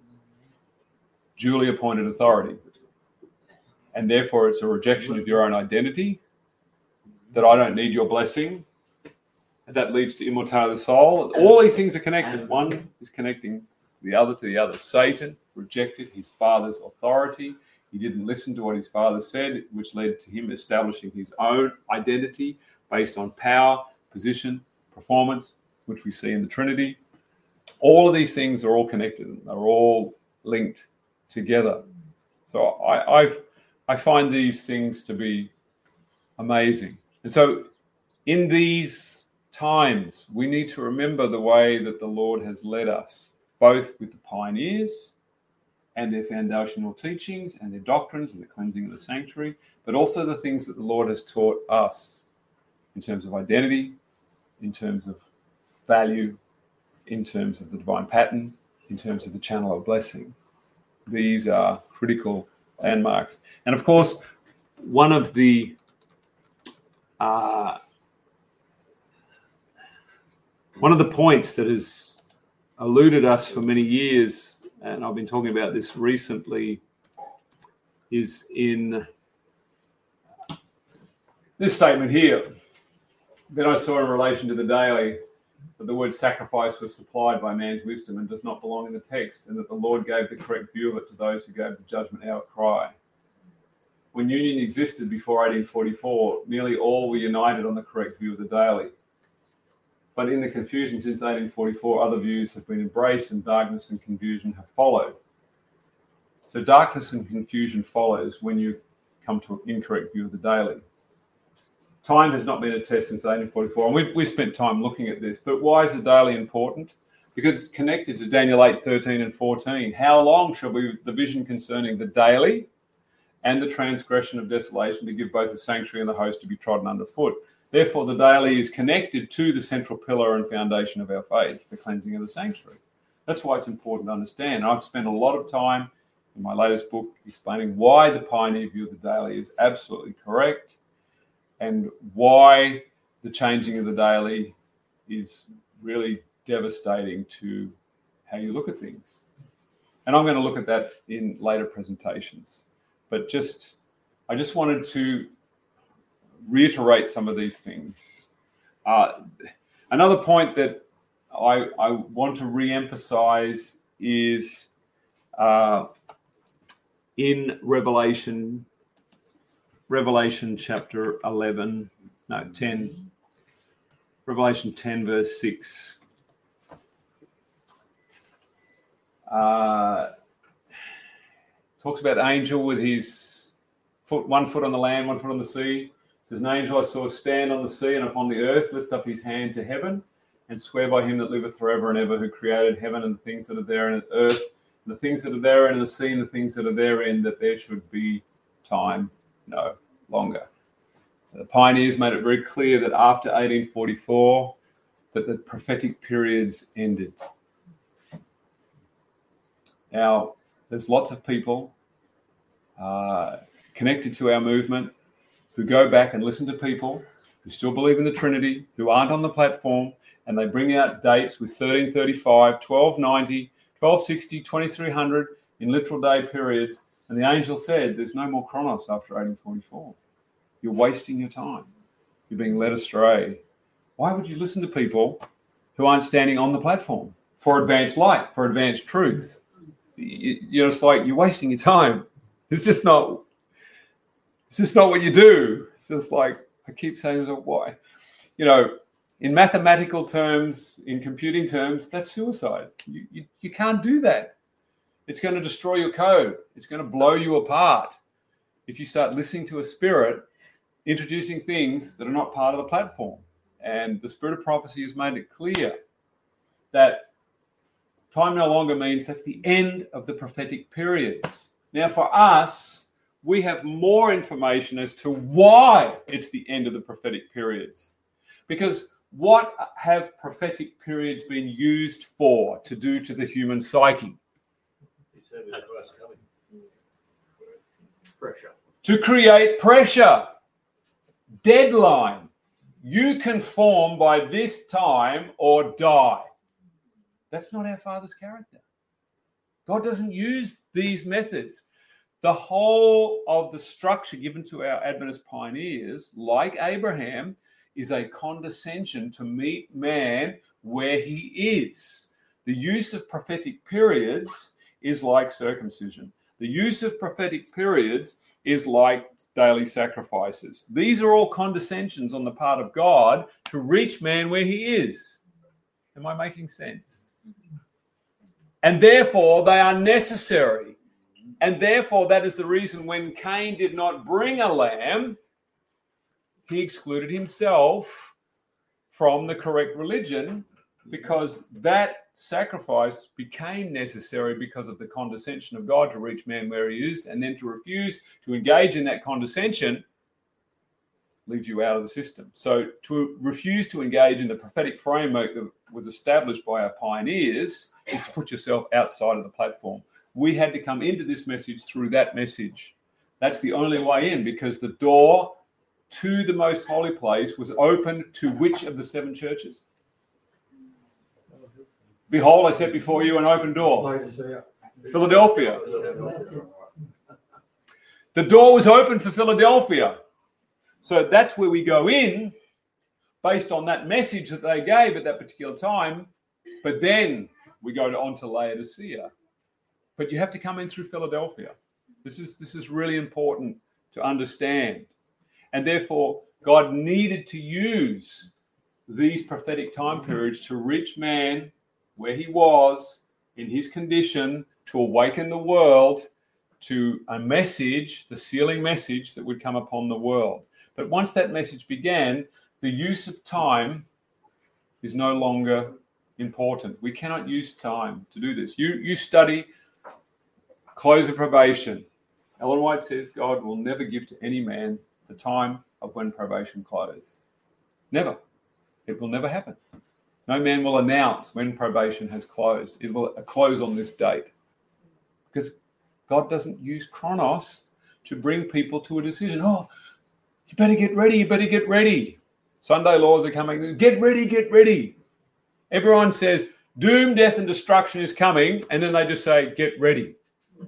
B: duly appointed authority. And therefore it's a rejection of your own identity, that I don't need your blessing. That leads to immortality of the soul. All these things are connected. One is connecting the other to the other. Satan rejected his father's authority. He didn't listen to what his father said, which led to him establishing his own identity based on power, position, performance, which we see in the Trinity. All of these things are all connected. They're all linked together. So I, I've, I find these things to be amazing. And so in these times, we need to remember the way that the Lord has led us, both with the pioneers and their foundational teachings and their doctrines and the cleansing of the sanctuary, but also the things that the Lord has taught us in terms of identity, in terms of value, in terms of the divine pattern, in terms of the channel of blessing. These are critical landmarks. And of course, one of the uh, one of the points that has eluded us for many years, and I've been talking about this recently, is in this statement here. then I saw in relation to the daily that the word sacrifice was supplied by man's wisdom and does not belong in the text, and that the Lord gave the correct view of it to those who gave the judgment hour cry. When union existed before eighteen forty-four, nearly all were united on the correct view of the daily. But in the confusion since eighteen forty-four, other views have been embraced and darkness and confusion have followed. So darkness and confusion follows when you come to an incorrect view of the daily. Time has not been a test since eighteen forty-four, and we've, we've spent time looking at this. But why is the daily important? Because it's connected to Daniel eight, thirteen and fourteen. How long shall be the vision concerning the daily and the transgression of desolation to give both the sanctuary and the host to be trodden underfoot? Therefore, the daily is connected to the central pillar and foundation of our faith, the cleansing of the sanctuary. That's why it's important to understand. I've spent a lot of time in my latest book explaining why the pioneer view of the daily is absolutely correct and why the changing of the daily is really devastating to how you look at things. And I'm going to look at that in later presentations. But just, I just wanted to reiterate some of these things. Uh, another point that I, I want to re-emphasize is uh, in Revelation, Revelation chapter eleven, no, ten, Revelation ten, verse six. Uh, talks about angel with his foot, one foot on the land, one foot on the sea. It says, an angel I saw stand on the sea and upon the earth, lift up his hand to heaven and swear by him that liveth forever and ever, who created heaven and the things that are there in earth, and the things that are therein in the sea and the things that are therein, that there should be time no longer. The pioneers made it very clear that after eighteen forty-four, that the prophetic periods ended. Now, there's lots of people uh, connected to our movement who go back and listen to people who still believe in the Trinity, who aren't on the platform, and they bring out dates with thirteen thirty-five, twelve ninety, twelve sixty, twenty-three hundred in literal day periods. And the angel said, there's no more chronos after eighteen forty-four. You're wasting your time. You're being led astray. Why would you listen to people who aren't standing on the platform for advanced light, for advanced truth? You're just like, you're wasting your time. It's just not, it's just not what you do. It's just like, I keep saying, why? You know, in mathematical terms, in computing terms, that's suicide. You, you, you can't do that. It's going to destroy your code. It's going to blow you apart if you start listening to a spirit introducing things that are not part of the platform. And the spirit of prophecy has made it clear that time no longer means that's the end of the prophetic periods. Now, for us, we have more information as to why it's the end of the prophetic periods. Because what have prophetic periods been used for to do to the human psyche?
C: Pressure.
B: To create pressure. Deadline. You conform by this time or die. That's not our Father's character. God doesn't use these methods. The whole of the structure given to our Adventist pioneers, like Abraham, is a condescension to meet man where he is. The use of prophetic periods is like circumcision. The use of prophetic periods is like daily sacrifices. These are all condescensions on the part of God to reach man where he is. Am I making sense? And therefore, they are necessary. And therefore, that is the reason when Cain did not bring a lamb, he excluded himself from the correct religion, because that sacrifice became necessary because of the condescension of God to reach man where he is, and then to refuse to engage in that condescension leaves you out of the system. So to refuse to engage in the prophetic framework that was established by our pioneers is to put yourself outside of the platform. We had to come into this message through that message. That's the only way in, because the door to the most holy place was open to which of the seven churches? Behold, I set before you an open door. Philadelphia. The door was open for Philadelphia. So that's where we go in, based on that message that they gave at that particular time. But then we go to, on to Laodicea. But you have to come in through Philadelphia. This is, this is really important to understand. And therefore, God needed to use these prophetic time periods to reach man where he was in his condition, to awaken the world to a message, the sealing message that would come upon the world. But once that message began, the use of time is no longer important. We cannot use time to do this. You, you study close of probation. Ellen White says God will never give to any man the time of when probation closes. Never. It will never happen. No man will announce when probation has closed. It will close on this date. Because God doesn't use chronos to bring people to a decision. Oh, you better get ready, you better get ready. Sunday laws are coming. Get ready, get ready. Everyone says doom, death, and destruction is coming, and then they just say, get ready.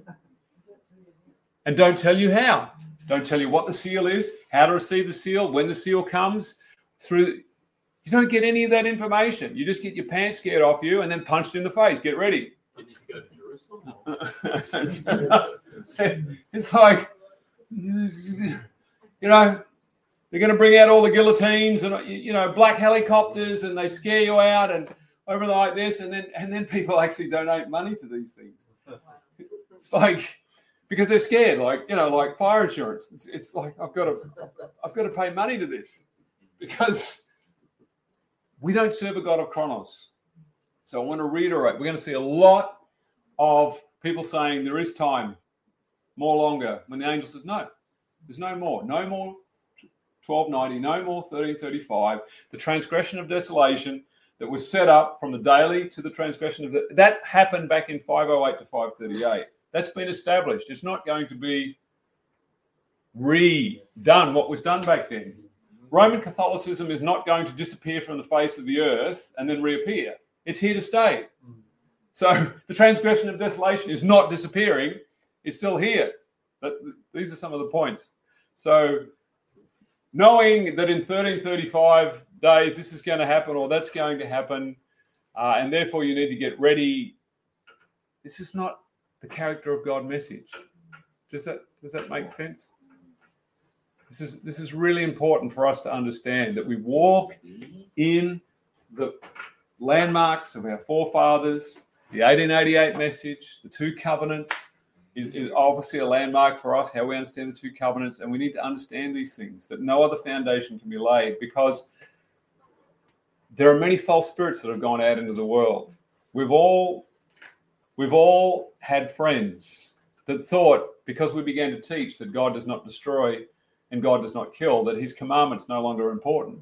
B: And don't tell you how. Don't tell you what the seal is, how to receive the seal, when the seal comes. Through, you don't get any of that information. You just get your pants scared off you and then punched in the face. Get ready.
F: You need to go to Jerusalem.
B: It's like, you know, they're going to bring out all the guillotines and, you know, black helicopters, and they scare you out and over like this, and then and then people actually donate money to these things. It's like, because they're scared, like, you know, like fire insurance. It's, it's like I've got to I've got to pay money to this, because we don't serve a God of chronos. So I want to reiterate, we're going to see a lot of people saying there is time, more longer, when the angel says no, there's no more, no more twelve ninety, no more thirteen thirty-five. The transgression of desolation that was set up from the daily to the transgression of the, that happened back in five oh eight to five thirty-eight. That's been established. It's not going to be redone what was done back then. Roman Catholicism is not going to disappear from the face of the earth and then reappear. It's here to stay. So the transgression of desolation is not disappearing. It's still here. But these are some of the points. So knowing that in thirteen thirty-five days this is going to happen or that's going to happen, uh, and therefore you need to get ready, this is not the character of God message. Does that does that make sense? This is this is really important for us to understand, that we walk in the landmarks of our forefathers. The eighteen eighty-eight message, the two covenants, is, is obviously a landmark for us, how we understand the two covenants, and we need to understand these things, that no other foundation can be laid, because there are many false spirits that have gone out into the world. We've all We've all had friends that thought, because we began to teach that God does not destroy and God does not kill, that his commandments no longer are important.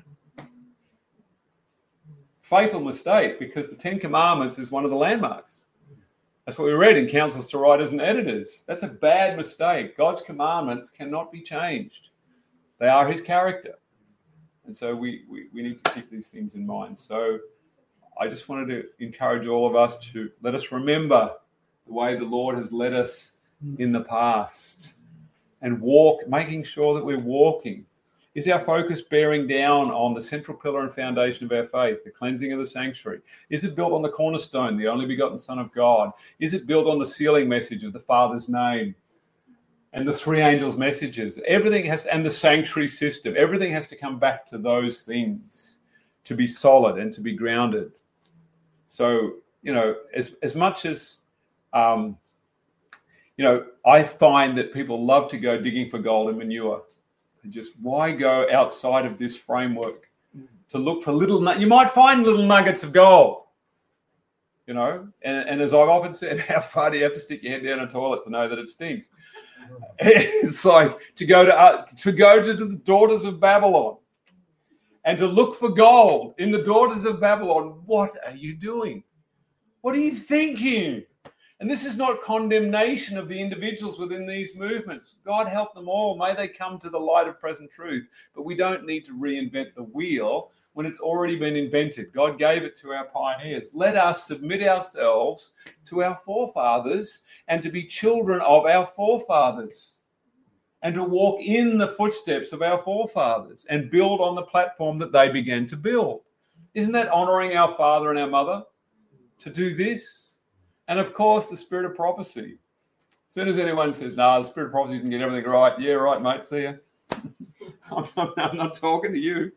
B: Fatal mistake, because the Ten Commandments is one of the landmarks. That's what we read in Counsels to Writers and Editors. That's a bad mistake. God's commandments cannot be changed. They are his character. And so we, we, we need to keep these things in mind. So I just wanted to encourage all of us to let us remember the way the Lord has led us in the past, and walk, making sure that we're walking. Is our focus bearing down on the central pillar and foundation of our faith, the cleansing of the sanctuary? Is it built on the cornerstone, the only begotten Son of God? Is it built on the sealing message of the Father's name and the three angels' messages? Everything has, and the sanctuary system, everything has to come back to those things to be solid and to be grounded. So, you know, as as much as, um, you know, I find that people love to go digging for gold in manure. And just, why go outside of this framework to look for little, you might find little nuggets of gold, you know, and, and as I've often said, how far do you have to stick your head down a toilet to know that it stinks? It's like to go to, uh, to go to the daughters of Babylon and to look for gold in the daughters of Babylon. What are you doing? What are you thinking? And this is not condemnation of the individuals within these movements. God help them all. May they come to the light of present truth. But we don't need to reinvent the wheel when it's already been invented. God gave it to our pioneers. Let us submit ourselves to our forefathers and to be children of our forefathers. and to walk in the footsteps of our forefathers and build on the platform that they began to build. Isn't that honoring our father and our mother to do this? And of course, the spirit of prophecy. As soon as anyone says, no, nah, the spirit of prophecy can get everything right. Yeah, right, mate. See ya. I'm, not, I'm not talking to you.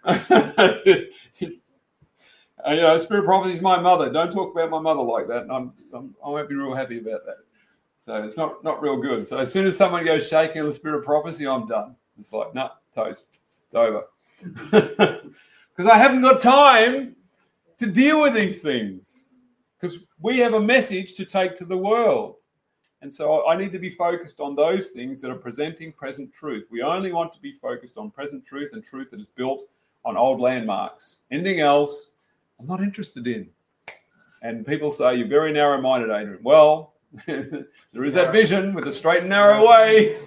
B: Uh, you know, spirit of prophecy is my mother. Don't talk about my mother like that. And I'm, I'm, I won't be real happy about that. So it's not, not real good. So as soon as someone goes shaking on the spirit of prophecy, I'm done. It's like, no, nah, toast. It's over. Because I haven't got time to deal with these things. Because we have a message to take to the world. And so I need to be focused on those things that are presenting present truth. We only want to be focused on present truth and truth that is built on old landmarks. Anything else, I'm not interested in. And people say, you're very narrow-minded, Adrian. Well, there is that vision with the straight and narrow way.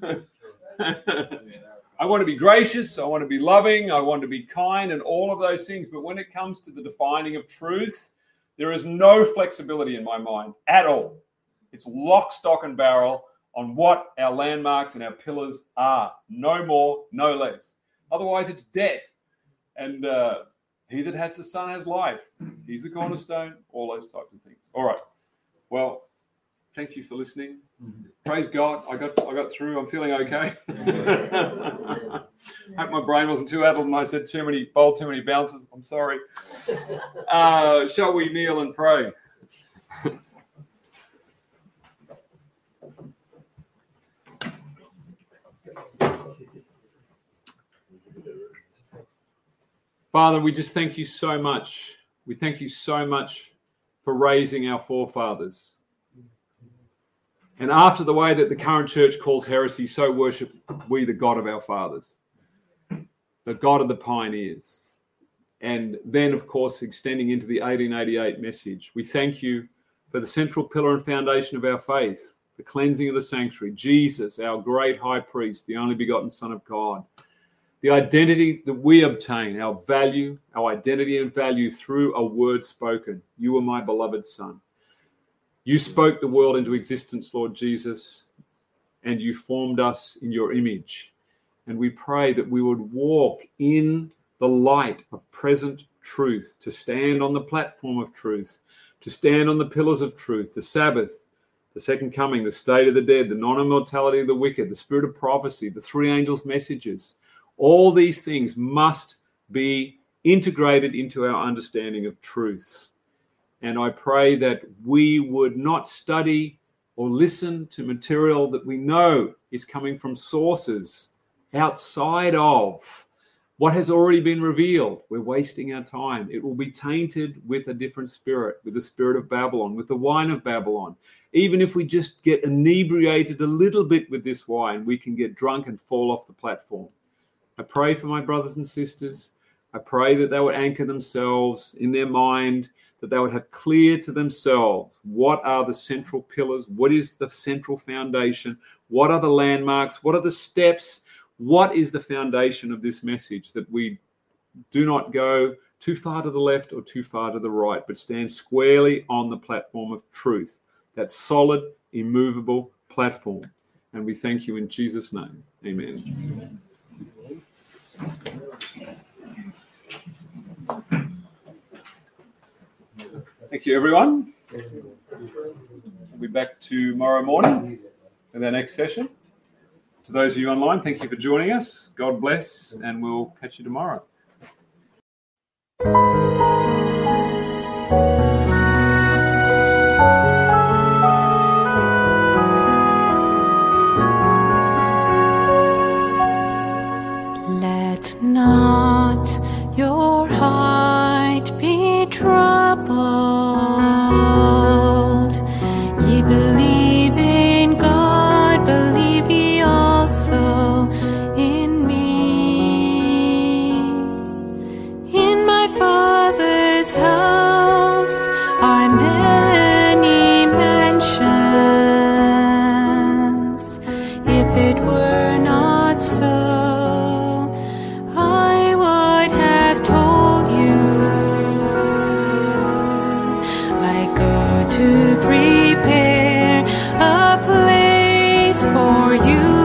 B: I want to be gracious. I want to be loving. I want to be kind and all of those things. But when it comes to the defining of truth, there is no flexibility in my mind at all. It's lock, stock, and barrel on what our landmarks and our pillars are. No more, no less. Otherwise, it's death. And uh, he that has the Son has life. He's the cornerstone, all those types of things. All right. Well, thank you for listening. Praise God. I got I got through. I'm feeling okay. Hope my brain wasn't too addled and I said too many, bowled too many bounces. I'm sorry. Uh, shall we kneel and pray? Father, we just thank you so much. We thank you so much for raising our forefathers. And after the way that the current church calls heresy, so worship we the God of our fathers, the God of the pioneers. And then, of course, extending into the eighteen eighty-eight message, we thank you for the central pillar and foundation of our faith, the cleansing of the sanctuary, Jesus, our great high priest, the only begotten Son of God. The identity that we obtain, our value, our identity and value through a word spoken. You are my beloved Son. You spoke the world into existence, Lord Jesus, and you formed us in your image. And we pray that we would walk in the light of present truth, to stand on the platform of truth, to stand on the pillars of truth, the Sabbath, the second coming, the state of the dead, the non-immortality of the wicked, the spirit of prophecy, the three angels' messages. All these things must be integrated into our understanding of truth. And I pray that we would not study or listen to material that we know is coming from sources outside of what has already been revealed. We're wasting our time. It will be tainted with a different spirit, with the spirit of Babylon, with the wine of Babylon. Even if we just get inebriated a little bit with this wine, we can get drunk and fall off the platform. I pray for my brothers and sisters. I pray that they would anchor themselves in their mind, that they would have clear to themselves what are the central pillars, what is the central foundation, what are the landmarks, what are the steps, what is the foundation of this message, that we do not go too far to the left or too far to the right, but stand squarely on the platform of truth, that solid, immovable platform. And we thank you in Jesus' name. Amen. Amen. Thank you, everyone. We'll be back tomorrow morning with our next session. To those of you online, thank you for joining us. God bless, and we'll catch you tomorrow.
J: Let not your heart be troubled. Ye believe in God, believe ye also in me. In my Father's house are many mansions. If it were not so, to prepare a place for you.